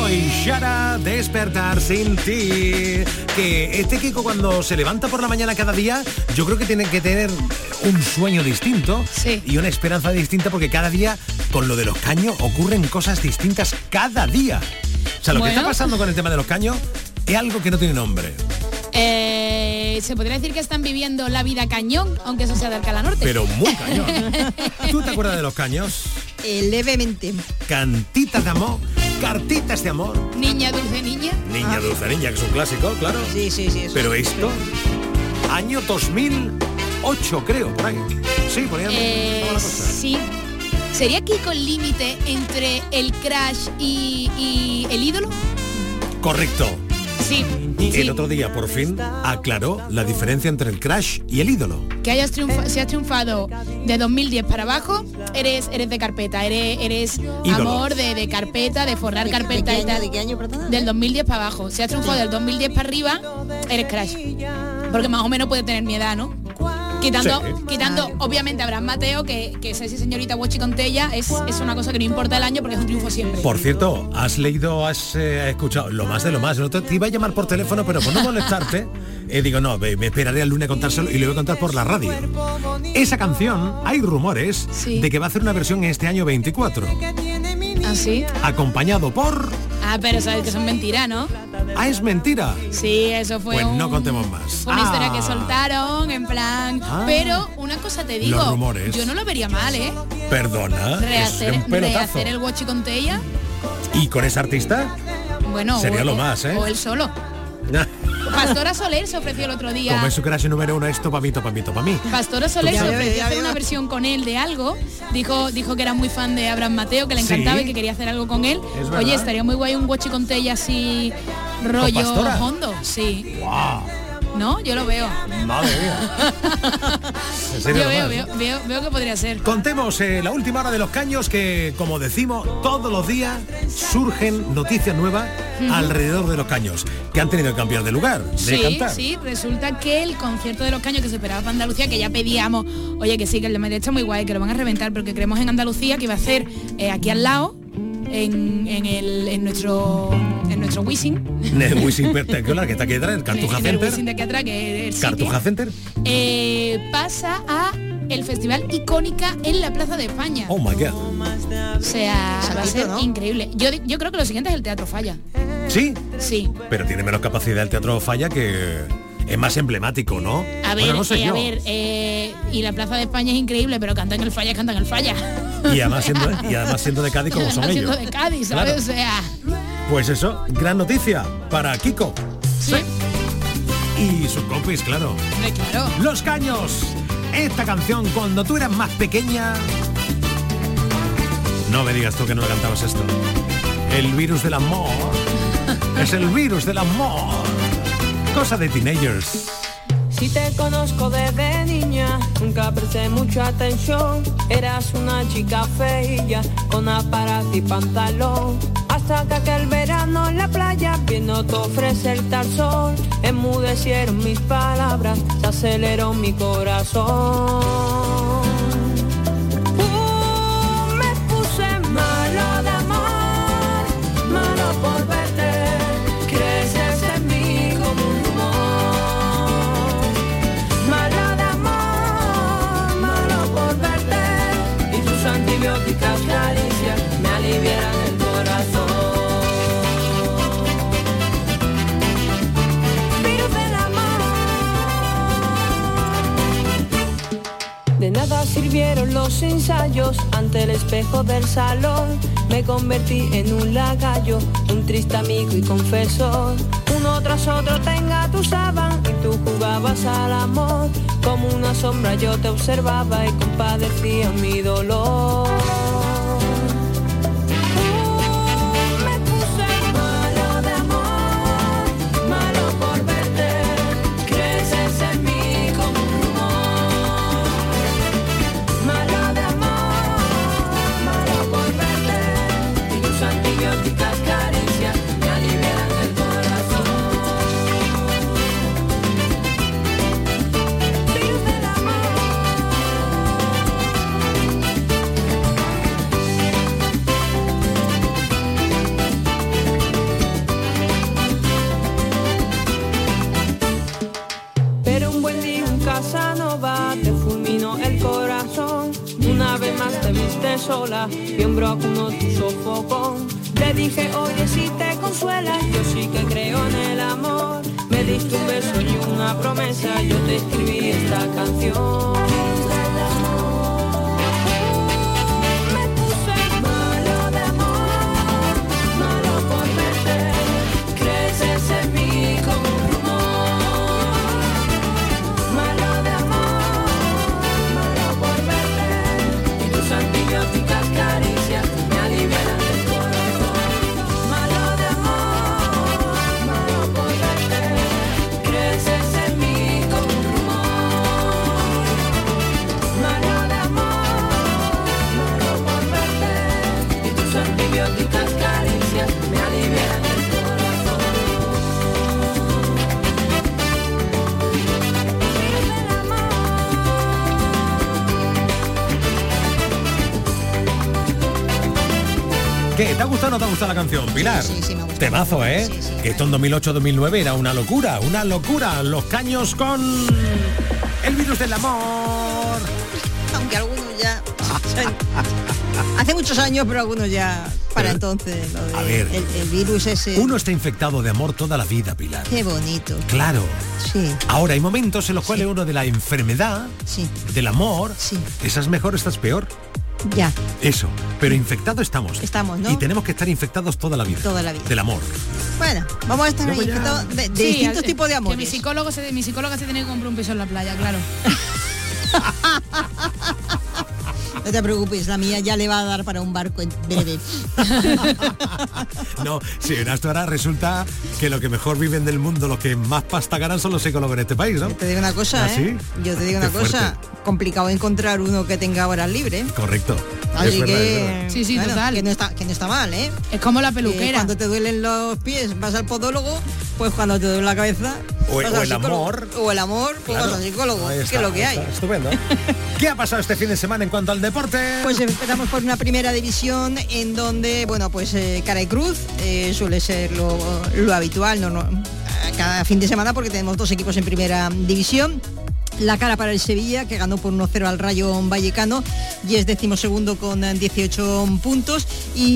Kiko y Shara, Despertar sin ti. Que este Kiko cuando se levanta por la mañana cada día, yo creo que tiene que tener un sueño distinto sí. y una esperanza distinta, porque cada día con lo de los caños ocurren cosas distintas cada día. O sea, lo bueno. que está pasando con el tema de los caños es algo que no tiene nombre. Eh, se podría decir que están viviendo la vida cañón, aunque eso sea de Alcalá Norte. Pero muy cañón. ¿Tú te acuerdas de los caños? Eh, levemente. Cantitas de amor, cartitas de amor. Niña, dulce niña. Niña, Ah. dulce niña, que es un clásico, claro. Sí, sí, sí. Eso. Pero esto, año dos mil ocho, creo, por ahí. Sí, por ahí Eh, andaba la cosa. sí. ¿Sería Kiko el límite entre el crush y, y el ídolo? Correcto. Sí. El sí. otro día, por fin, aclaró la diferencia entre el crush y el ídolo. Que hayas triunfado, si has triunfado de dos mil diez para abajo, eres eres de carpeta, eres eres Ídolo. amor de, de carpeta, de forrar ¿De- carpeta de qué y tal. año, de qué año, perdona? Del dos mil diez para abajo. Si has triunfado del dos mil diez para arriba, eres crush. Porque más o menos puede tener mi edad, ¿no? Quitando, Sí. quitando obviamente a Abraham Mateo, que, que es esa señorita Guachi Contella, es, es una cosa que no importa el año porque es un triunfo siempre. Por cierto, has leído, has eh, escuchado lo más de lo más. No te, te iba a llamar por teléfono, pero por no molestarte, eh, digo, no, me, me esperaré al lunes a contárselo y lo voy a contar por la radio. Esa canción, hay rumores Sí. de que va a hacer una versión en este año veinticuatro, ¿Ah, sí? acompañado por... Ah, pero sabes que son mentiras, ¿no? Ah, es mentira. Sí, eso fue Pues un- no contemos más. Fue una Ah. historia que soltaron, en plan... Ah. Pero una cosa te digo, Los rumores. yo no lo vería mal, ¿eh? Perdona, Rehacer, es un pelotazo. rehacer el Guachi Contella, Y con ese artista, bueno... Sería o, lo o- más, ¿eh? O él solo. Pastora Soler se ofreció el otro día... como es su crash número uno, esto para mí, para mí, para mí. Pastora Soler Tú se sabes. ofreció hacer una versión con él de algo. Dijo, dijo que era muy fan de Abraham Mateo, que le encantaba Sí. y que quería hacer algo con él. Es verdad. Oye, estaría muy guay un Guachi Contella así, rollo Pastora? hondo. Sí. Wow, ¿No? Yo lo veo. madre mía. En serio, Yo veo, nomás. veo, veo, veo que podría ser. Contemos eh, la última hora de los caños, que como decimos, todos los días surgen noticias nuevas Ujú. alrededor de los caños, que han tenido que cambiar de lugar, de Sí, cantar. sí, resulta que el concierto de los caños que se esperaba para Andalucía, que ya pedíamos, oye, que sí, que el de Madrid está muy guay, que lo van a reventar, pero que creemos en Andalucía, que iba a ser eh, aquí al lado, en, en, el, en nuestro en nuestro Wisin, En el Wisin Espectacular, que está aquí detrás, el Cartuja en el Center. Wisin de aquí atrás, que es el sitio, Cartuja Center. eh, pasa a el festival Icónica en la Plaza de España. Oh my God. O sea, va a ser ¿no? increíble. Yo, yo creo que lo siguiente es el Teatro Falla. Sí, Sí. pero tiene menos capacidad el Teatro Falla, que es más emblemático, ¿no? A ver, Bueno, no sé eh, yo. a ver, eh, y la Plaza de España es increíble, pero cantan el Falla, cantan el Falla. Y además siendo, y además siendo de Cádiz como son Además siendo ellos. de Cádiz, ¿sabes? Claro. O sea, Pues eso, gran noticia para Kiko. sí, Y sus compis, claro. hombre, claro. Los Caños. Esta canción, cuando tú eras más pequeña... No me digas tú que no le cantabas esto. El virus del amor. Es el virus del amor. Cosa de teenagers. Si te conozco desde niña, nunca presté mucha atención. Eras una chica feilla, con aparato y pantalón. Hasta que aquel verano en la playa, viendo te ofrecerte al sol, enmudecieron mis palabras, se aceleró mi corazón. Uh, me puse malo de amor, malo por verte, creces en mí como un rumor. Malo de amor, malo por verte, y tus antibióticas caricias me aliviaran el corazón. Virus del amor. De nada sirvieron los ensayos ante el espejo del salón. Me convertí en un lacayo, un triste amigo y confesor. Uno tras otro te engatusaban y tú jugabas al amor. Como una sombra yo te observaba y compadecía mi dolor. Me puse malo de amor, malo por verte, creces en mí como un rumor. Malo de amor, malo por verte, y tus antibióticas caricias me alivian el corazón. Virus del amor. no va, te fulminó el corazón. Una vez más te viste sola, miembro alguno tu sofocón. Te dije, oye, si te consuelas, yo sí que creo en el amor. Me diste un beso y una promesa, yo te escribí esta canción. ¿Qué? ¿Te ha gustado o no te ha gustado la canción, Pilar? Sí, sí, sí, me ha gustado. Temazo, ¿eh? Sí, sí. Que esto en dos mil ocho dos mil nueve era una locura, una locura. Los Caños con El Virus del Amor. Aunque algunos ya... Hace muchos años, pero algunos ya... Para pero, entonces, lo de, a ver, el, el virus ese... Uno está infectado de amor toda la vida, Pilar. Qué bonito. Claro. Sí. Ahora, hay momentos en los cuales sí. uno de la enfermedad, sí. del amor, sí. esa es mejor, esta es peor. Ya. Eso. Pero infectados estamos. Estamos, ¿no? Y tenemos que estar infectados toda la vida. Toda la vida. Del amor. Bueno, vamos a estar Luego infectados de, de sí, distintos al, tipos de amores. Que mi psicólogo se, mi psicóloga se tiene que comprar un piso en la playa, claro. No te preocupes, la mía ya le va a dar para un barco en breve. No, si esto ahora resulta que lo que mejor viven del mundo, los que más pasta ganan son los psicólogos en este país, ¿no? Yo te digo una cosa, ¿Ah, ¿eh? sí? Yo te digo una Qué cosa, fuerte. complicado encontrar uno que tenga horas libres. Correcto. Así es verdad, que, es verdad. Sí, sí, bueno, total. que no está, que no está mal, ¿eh? Es como la Que peluquera. cuando te duelen los pies vas al podólogo, pues cuando te duele la cabeza O, vas o al el psicólogo. amor. O el amor, pues Claro. vas al psicólogo, Ahí que está, es lo que ahí hay. está, estupendo. ¿Qué ha pasado este fin de semana en cuanto al deporte? Pues empezamos por una primera división en donde, bueno, pues eh, cara y cruz eh, suele ser lo, lo habitual, no, no, cada fin de semana, porque tenemos dos equipos en primera división. La cara para el Sevilla, que ganó por uno cero al Rayo Vallecano y es decimosegundo con dieciocho puntos.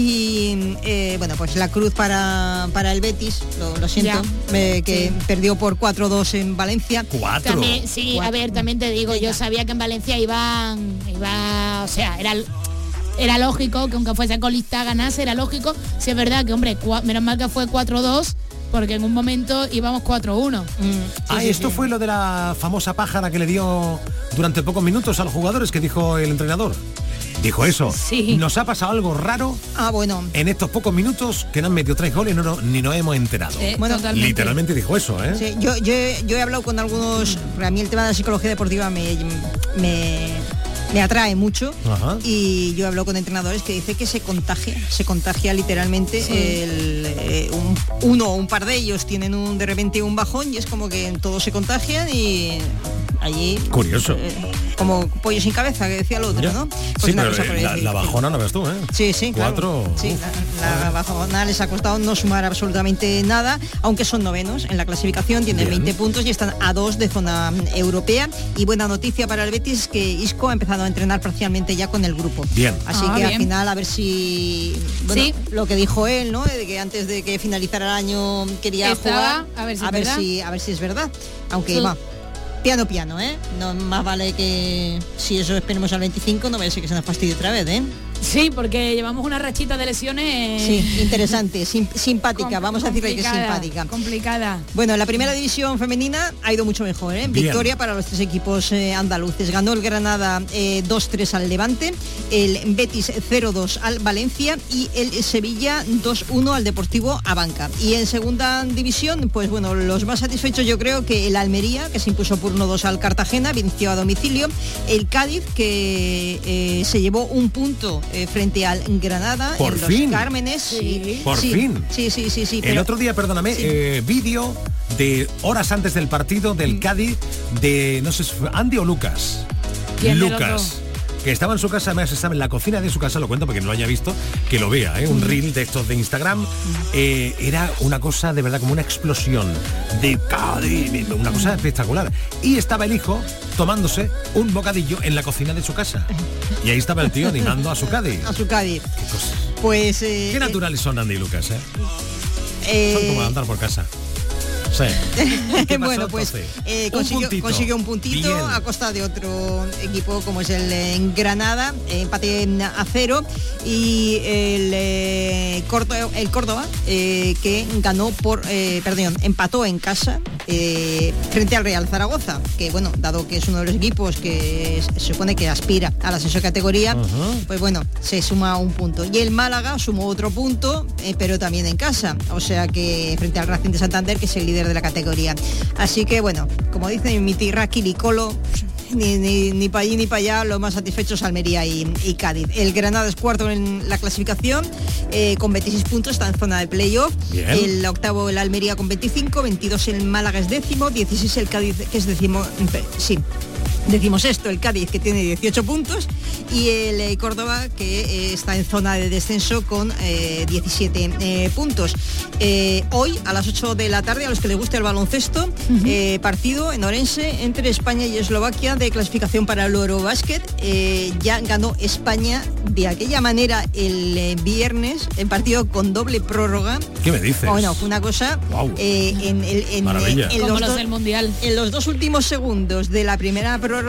Y eh, bueno, pues la cruz para, para el Betis, lo, lo siento, eh, que Sí. perdió por cuatro dos en Valencia. Cuatro. También, sí, Cuatro. a ver, también te digo, yo sabía que en Valencia iban, iba, o sea, era era lógico que aunque fuese colista ganase, era lógico. Si es verdad que, hombre, cua, menos mal que fue cuatro dos, porque en un momento íbamos cuatro uno. Mm, ah, sí, esto sí. fue lo de la famosa pájara que le dio durante pocos minutos a los jugadores, que dijo el entrenador. Dijo eso. Sí. Nos ha pasado algo raro Ah, bueno. en estos pocos minutos que nos han metido tres goles y no, no- ni nos hemos enterado. Eh, Bueno, totalmente. Literalmente dijo eso, ¿eh? Sí, yo, yo, yo he hablado con algunos, a mí el tema de la psicología deportiva me, me, me atrae mucho. Ajá. Y yo he hablado con entrenadores que dice que se contagia, se contagia literalmente. Sí. El, eh, un, uno o un par de ellos tienen un, de repente un bajón y es como que todos se contagian y allí... Curioso. eh, como pollo sin cabeza, que decía el otro, Ya. ¿no? Pues sí, una pero cosa por el la, estilo. la bajona no ves tú, ¿eh? Sí, sí, claro. Cuatro. Sí, Uf. la, la bajona les ha costado no sumar absolutamente nada, aunque son novenos en la clasificación, tienen Bien. veinte puntos y están a dos de zona mm, europea. Y buena noticia para el Betis, que Isco ha empezado a entrenar parcialmente ya con el grupo. Bien. Así Ah, que al bien. final a ver si, bueno, Sí. lo que dijo él, ¿no? De que antes de que finalizara el año quería Estaba, jugar, a ver si a es ver verdad. si a ver si es verdad. Aunque Sí. va. Piano piano, ¿eh? No más vale que si eso esperemos al veinticinco, no vaya a ser que se nos fastidie otra vez, ¿eh? Sí, porque llevamos una rachita de lesiones. Sí, interesante, sim- simpática, com- vamos a decirle que es complicada, simpática. Complicada. Bueno, la primera división femenina ha ido mucho mejor, ¿eh? Bien. Victoria para los tres equipos eh, andaluces. Ganó el Granada eh, dos tres al Levante, el Betis cero dos al Valencia y el Sevilla dos uno al Deportivo Abanca. Y en segunda división, pues bueno, los más satisfechos yo creo que el Almería, que se impuso por uno dos al Cartagena, venció a domicilio, el Cádiz, que eh, se llevó un punto eh, frente al Granada Por en fin. los Cármenes. Sí. Por Sí, fin. Sí, sí, sí, sí. El pero- otro día, perdóname, Sí. eh, vídeo de horas antes del partido del Mm. Cádiz de, no sé si fue Andy o Lucas. ¿Quién de los Lucas. dos? que estaba en su casa, además estaba en la cocina de su casa, lo cuento porque no lo haya visto, que lo vea, ¿eh? Un reel de estos de Instagram. Eh, era una cosa de verdad como una explosión de Cádiz, una cosa espectacular. Y estaba el hijo tomándose un bocadillo en la cocina de su casa. Y ahí estaba el tío animando a su Cádiz. A su Cádiz. Qué cosa. Pues... Eh, Qué naturales son Andy y Lucas, ¿eh? eh son como andar por casa. Sí. Bueno, pues eh, consiguió, un consiguió un puntito Bien. a costa de otro equipo como es el eh, Granada, eh, empate a cero, y el, eh, Córdoba, el Córdoba eh, que ganó por, eh, perdón, empató en casa eh, frente al Real Zaragoza, que bueno, dado que es uno de los equipos que se supone que aspira al ascenso de categoría, uh-huh. pues bueno, se suma un punto. Y el Málaga sumó otro punto, eh, pero también en casa, o sea que frente al Racing de Santander, que es el líder de la categoría. Así que bueno, como dicen mi tierra Quilicolo, ni, ni, ni para allí ni para allá, lo más satisfechos Almería y, y Cádiz. El Granada es cuarto en la clasificación, eh, con veintiséis puntos, está en zona de playoff. Bien. El octavo el Almería con veinticinco, veintidós el Málaga es décimo, dieciséis el Cádiz, que es décimo, sí. Decimos esto, el Cádiz, que tiene dieciocho puntos, y el eh, Córdoba, que eh, está en zona de descenso con eh, diecisiete eh, puntos. Eh, hoy, a las ocho de la tarde, a los que les guste el baloncesto, uh-huh. eh, partido en Orense entre España y Eslovaquia de clasificación para el Eurobásquet. Eh, ya ganó España de aquella manera el eh, viernes, en partido con doble prórroga. ¿Qué me dices? Bueno, fue una cosa... Wow. Eh, en, el, en, Maravilla. en, en Como los, los do- del Mundial. En los dos últimos segundos de la primera prórroga,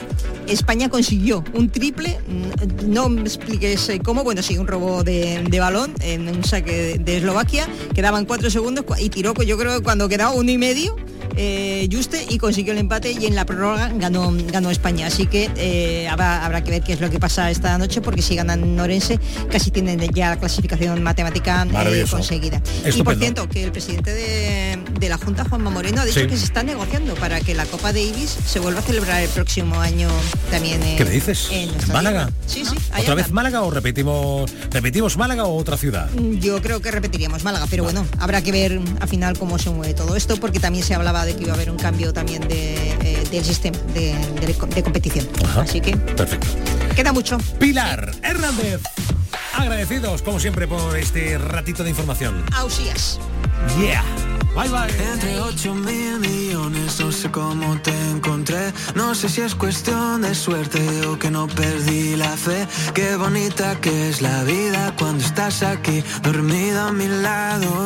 España consiguió un triple, no me expliques cómo, bueno, sí, un robo de, de balón en un saque de, de Eslovaquia, quedaban cuatro segundos y tiró, yo creo que cuando quedaba uno y medio, eh, Juste, y consiguió el empate, y en la prórroga ganó, ganó España. Así que eh, habrá, habrá que ver qué es lo que pasa esta noche, porque si ganan Orense, casi tienen ya la clasificación matemática eh, conseguida. Estupendo. Y por cierto, que el presidente de, de la Junta, Juanma Moreno, ha dicho sí. que se está negociando para que la Copa Davis se vuelva a celebrar el próximo año también en, ¿qué me dices? En ¿Málaga? Sí, sí. ¿Otra anda. vez Málaga o repetimos repetimos Málaga o otra ciudad? Yo creo que repetiríamos Málaga, pero vale. bueno, habrá que ver al final cómo se mueve todo esto, porque también se hablaba de que iba a haber un cambio también de, eh, del sistema de, de, de competición. Ajá. Así que perfecto. Queda mucho. Pilar Hernández, agradecidos como siempre por este ratito de información. Ausías. Yeah. Bye bye. Entre ocho mil millones, no sé cómo te encontré. No sé si es cuestión de suerte o que no perdí la fe. Qué bonita que es la vida cuando estás aquí, dormida a mi lado.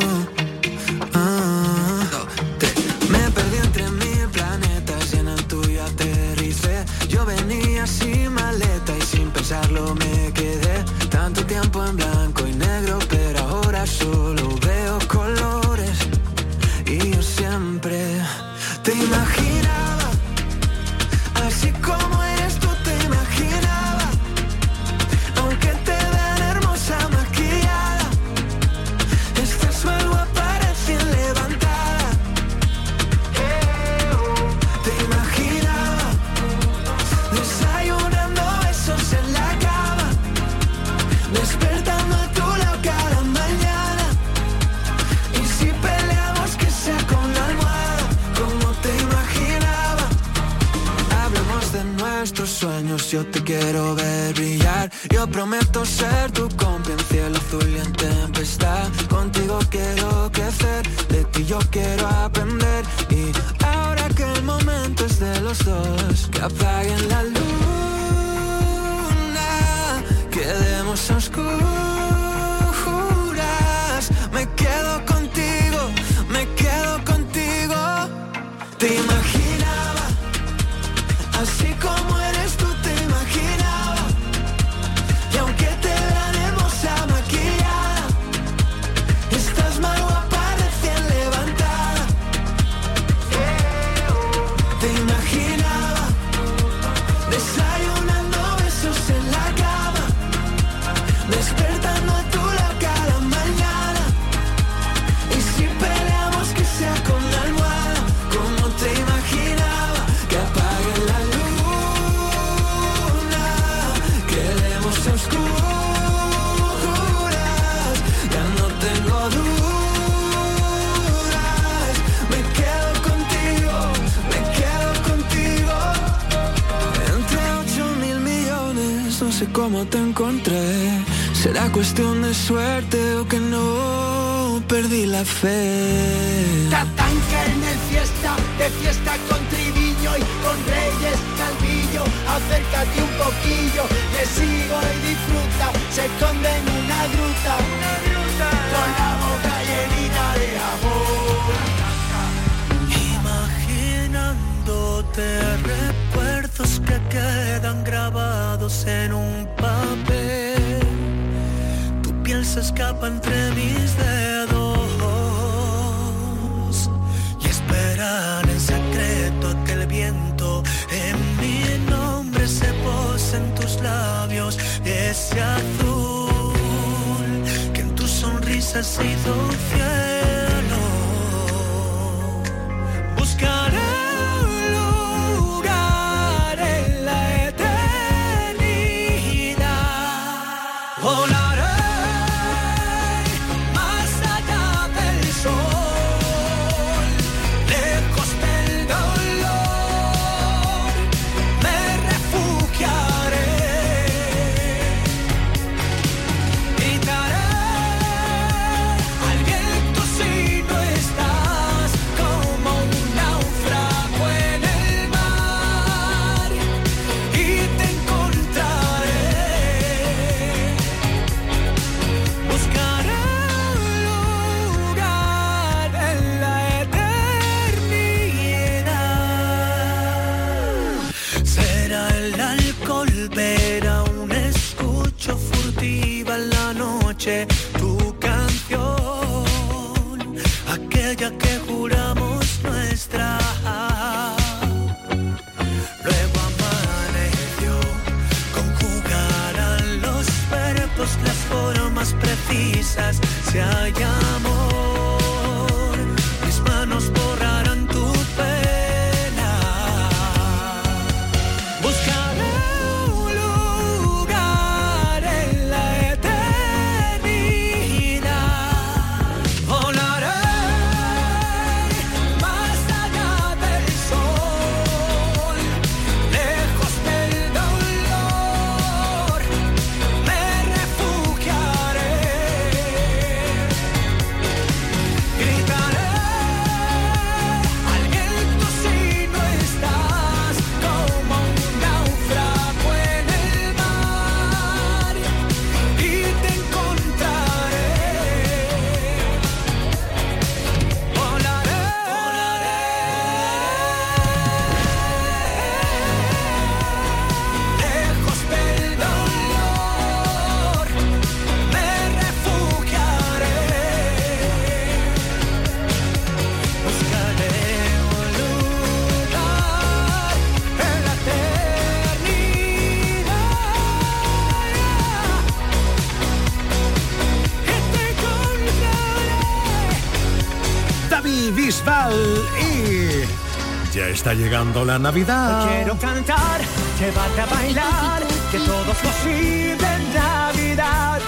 Ah, te, me perdí entre mil planetas y en el tuyo aterricé. Yo venía sin maleta y sin pensarlo me quedé. Tanto tiempo en blanco y negro, pero ahora solo veo colores. Y yo siempre te imaginaba, así como eres tú te imaginaba, aunque te vean hermosa maquillada, estás mal guapa recién levantada. Te imaginaba, desayunando besos en la cama, despertando a tu lado cada mañana, y si peleamos que sea con la almohada, como te imaginaba. Hablemos de nuestros sueños, yo te quiero ver brillar. Yo prometo ser tu compa en cielo azul y en tempestad. Contigo quiero crecer, de ti yo quiero aprender. Y ahora que el momento es de los dos, que apaguen la luna, quedemos a oscuras. Me quedo contigo, me quedo contigo. Te imaginaba, así como eres tú te imaginaba, y aunque te vean hermosa maquillada, estás más guapa recién levantada. Te imaginaba, desayunando besos en la cama, años no sé cómo te encontré. Será cuestión de suerte o que no perdí la fe. Tatanca en el fiesta, de fiesta con Triviño y con Reyes Calvillo. Acércate un poquillo, le sigo y disfruta. Se esconde en una gruta, una gruta, con la boca llenita de amor. Imaginándote recuerdos que quedan grabados en un papel. Tu piel se escapa entre mis dedos y esperan en secreto a que el viento en mi nombre se pose en tus labios. Ese azul que en tu sonrisa ha sido cielo. Buscaré tu canción, aquella que juramos nuestra. Luego amaneció, conjugarán los verbos, las formas precisas. Si hay amor, mis manos borrarán tu pena. Buscaré Bisbal y ya está llegando la Navidad. Hoy quiero cantar, llevarte a bailar, que todo es posible en Navidad.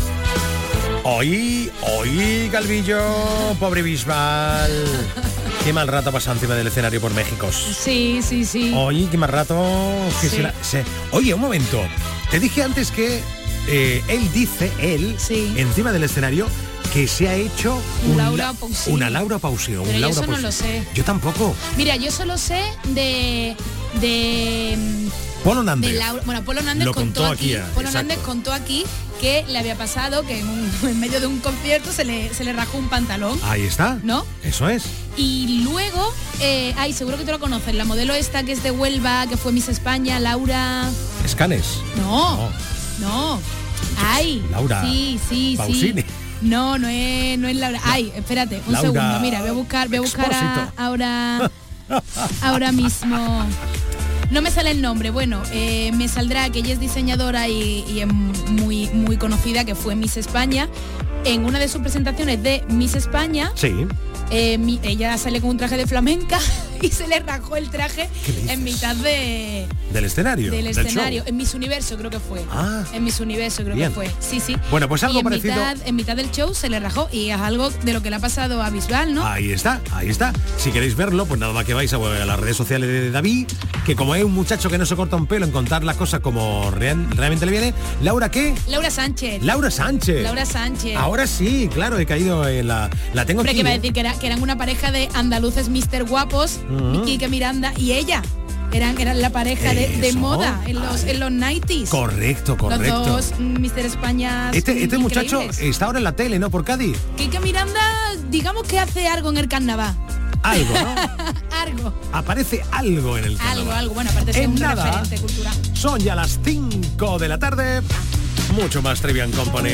Hoy, hoy, Calvillo, pobre Bisbal. Qué mal rato pasa encima del escenario por México. Sí, sí, sí. Oye, qué mal rato. Que Sí. será, se... Oye, un momento. Te dije antes que eh, él dice, él, Sí. encima del escenario, que se ha hecho Un un Laura la- Pausini. una Laura Pausini. Pero un yo Laura eso no Pausini. lo sé. Yo tampoco. Mira, yo solo sé de de mm, Polo Nández. de Laura, bueno, Polo Nández Lo contó, contó aquí, aquí, ah, Polo exacto. Nández contó aquí que le había pasado que en, un- en medio de un concierto se le, se le rajó un pantalón. Ahí está. ¿No? Eso es. Y luego, eh, ay, seguro que tú lo conoces, la modelo esta que es de Huelva, que fue Miss España, Laura... Escanes. No, no. Ay, Laura sí, sí, Pausini. sí. No, no es, no es Laura. Ay, espérate, un Laura segundo. Mira, voy a buscar, voy a buscar a- Expósito. ahora, ahora mismo. No me sale el nombre. Bueno, eh, me saldrá que ella es diseñadora y, y es muy, muy conocida, que fue Miss España. En una de sus presentaciones de Miss España, Sí. eh, mi- ella sale con un traje de flamenca y se le rajó el traje en mitad de del escenario. Del del escenario, show. en Miss Universo creo que fue. Ah, en Miss Universo creo bien. que fue. Sí, sí. Bueno, pues algo y en parecido. Mitad, en mitad del show se le rajó y es algo de lo que le ha pasado a Bisbal, ¿no? Ahí está, ahí está. Si queréis verlo, pues nada más que vais a, a las redes sociales de David, que como es un muchacho que no se corta un pelo en contar las cosas como real, realmente le viene. Laura, ¿qué? Laura Sánchez. Laura Sánchez. Laura Sánchez. Ahora sí, claro, he caído en la... La tengo Hombre, aquí. que va a ¿eh? decir que, era, que eran una pareja de andaluces mister guapos, Uh-huh. Quique Miranda y ella. Eran, eran la pareja de, de Eso. moda en los, en los noventa. Correcto, correcto. Los dos mm, mister España. Este, este muchacho increíbles. está ahora en la tele, ¿no? Por Cádiz. Quique Miranda, digamos que hace algo en el carnaval. Algo, ¿no? Algo. Aparece algo en el carnaval. Algo, algo. Bueno, aparte de ser En un nada. referente cultural. Son ya las cinco de la tarde. Mucho más Trivian Company.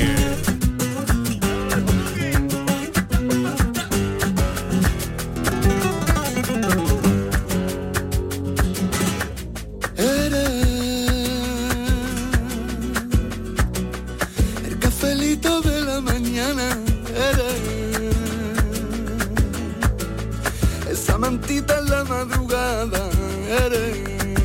El cafelito de la mañana, eres esa mantita en la madrugada, eres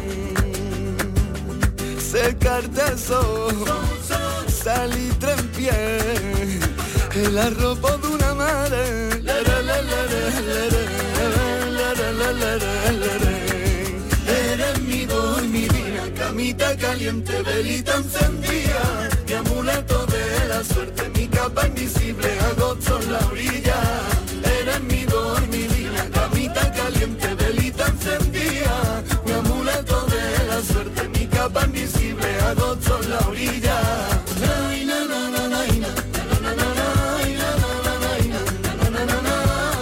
secarte el sol, salitre en pie, el arropo de una madre, lere, lere, lere, lere, lere, lere. Eres mi voz, mi vida, camita caliente, velita encendida, mi amuleto de la suerte, mi capa invisible, agosto en la orilla. Eres mi voz, mi vida, camita caliente, velita encendida, mi amuleto de la suerte, mi capa invisible, agosto en la orilla. Ay, na, na, na, na, na, na, na, na, na, ay, na, na, na, na, na, na, na, na, na.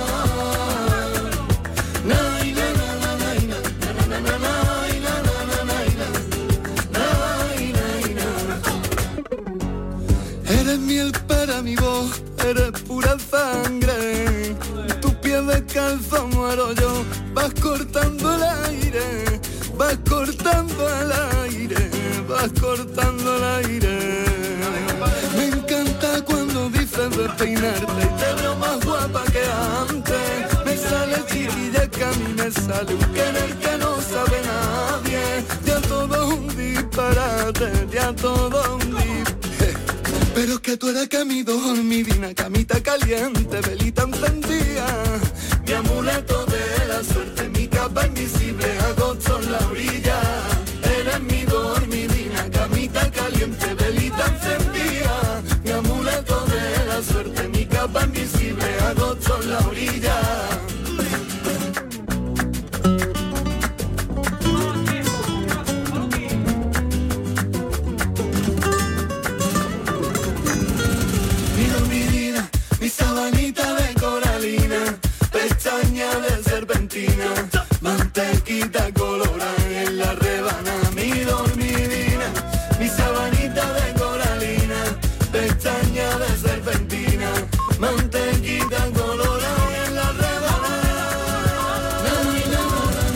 Ay, na, na, na, na, na, na, na, na, na, ay, na, na, na, na, na, ay, na, na. Eres miel para mi voz, eres pura sangre. Tu piel descalzo muero yo, vas cortando el aire, vas cortando el aire, vas cortando el aire. Me encanta cuando dices de peinarte y te veo más guapa que antes. Me sale chiquilla que a mí me sale un querer que no sabe nadie. Ya todo un disparate, ya todo un disparate. Pero es que tú eres que mi dor, mi divina camita caliente, velita encendida, mi amuleto de la suerte, mi capa invisible, agosto en la orilla. Eres mi dor, mi divina camita caliente, velita encendida, mi amuleto de la suerte, mi capa invisible, agosto en la orilla. Mi sabanita de coralina, pestaña de serpentina, mantequita colorada.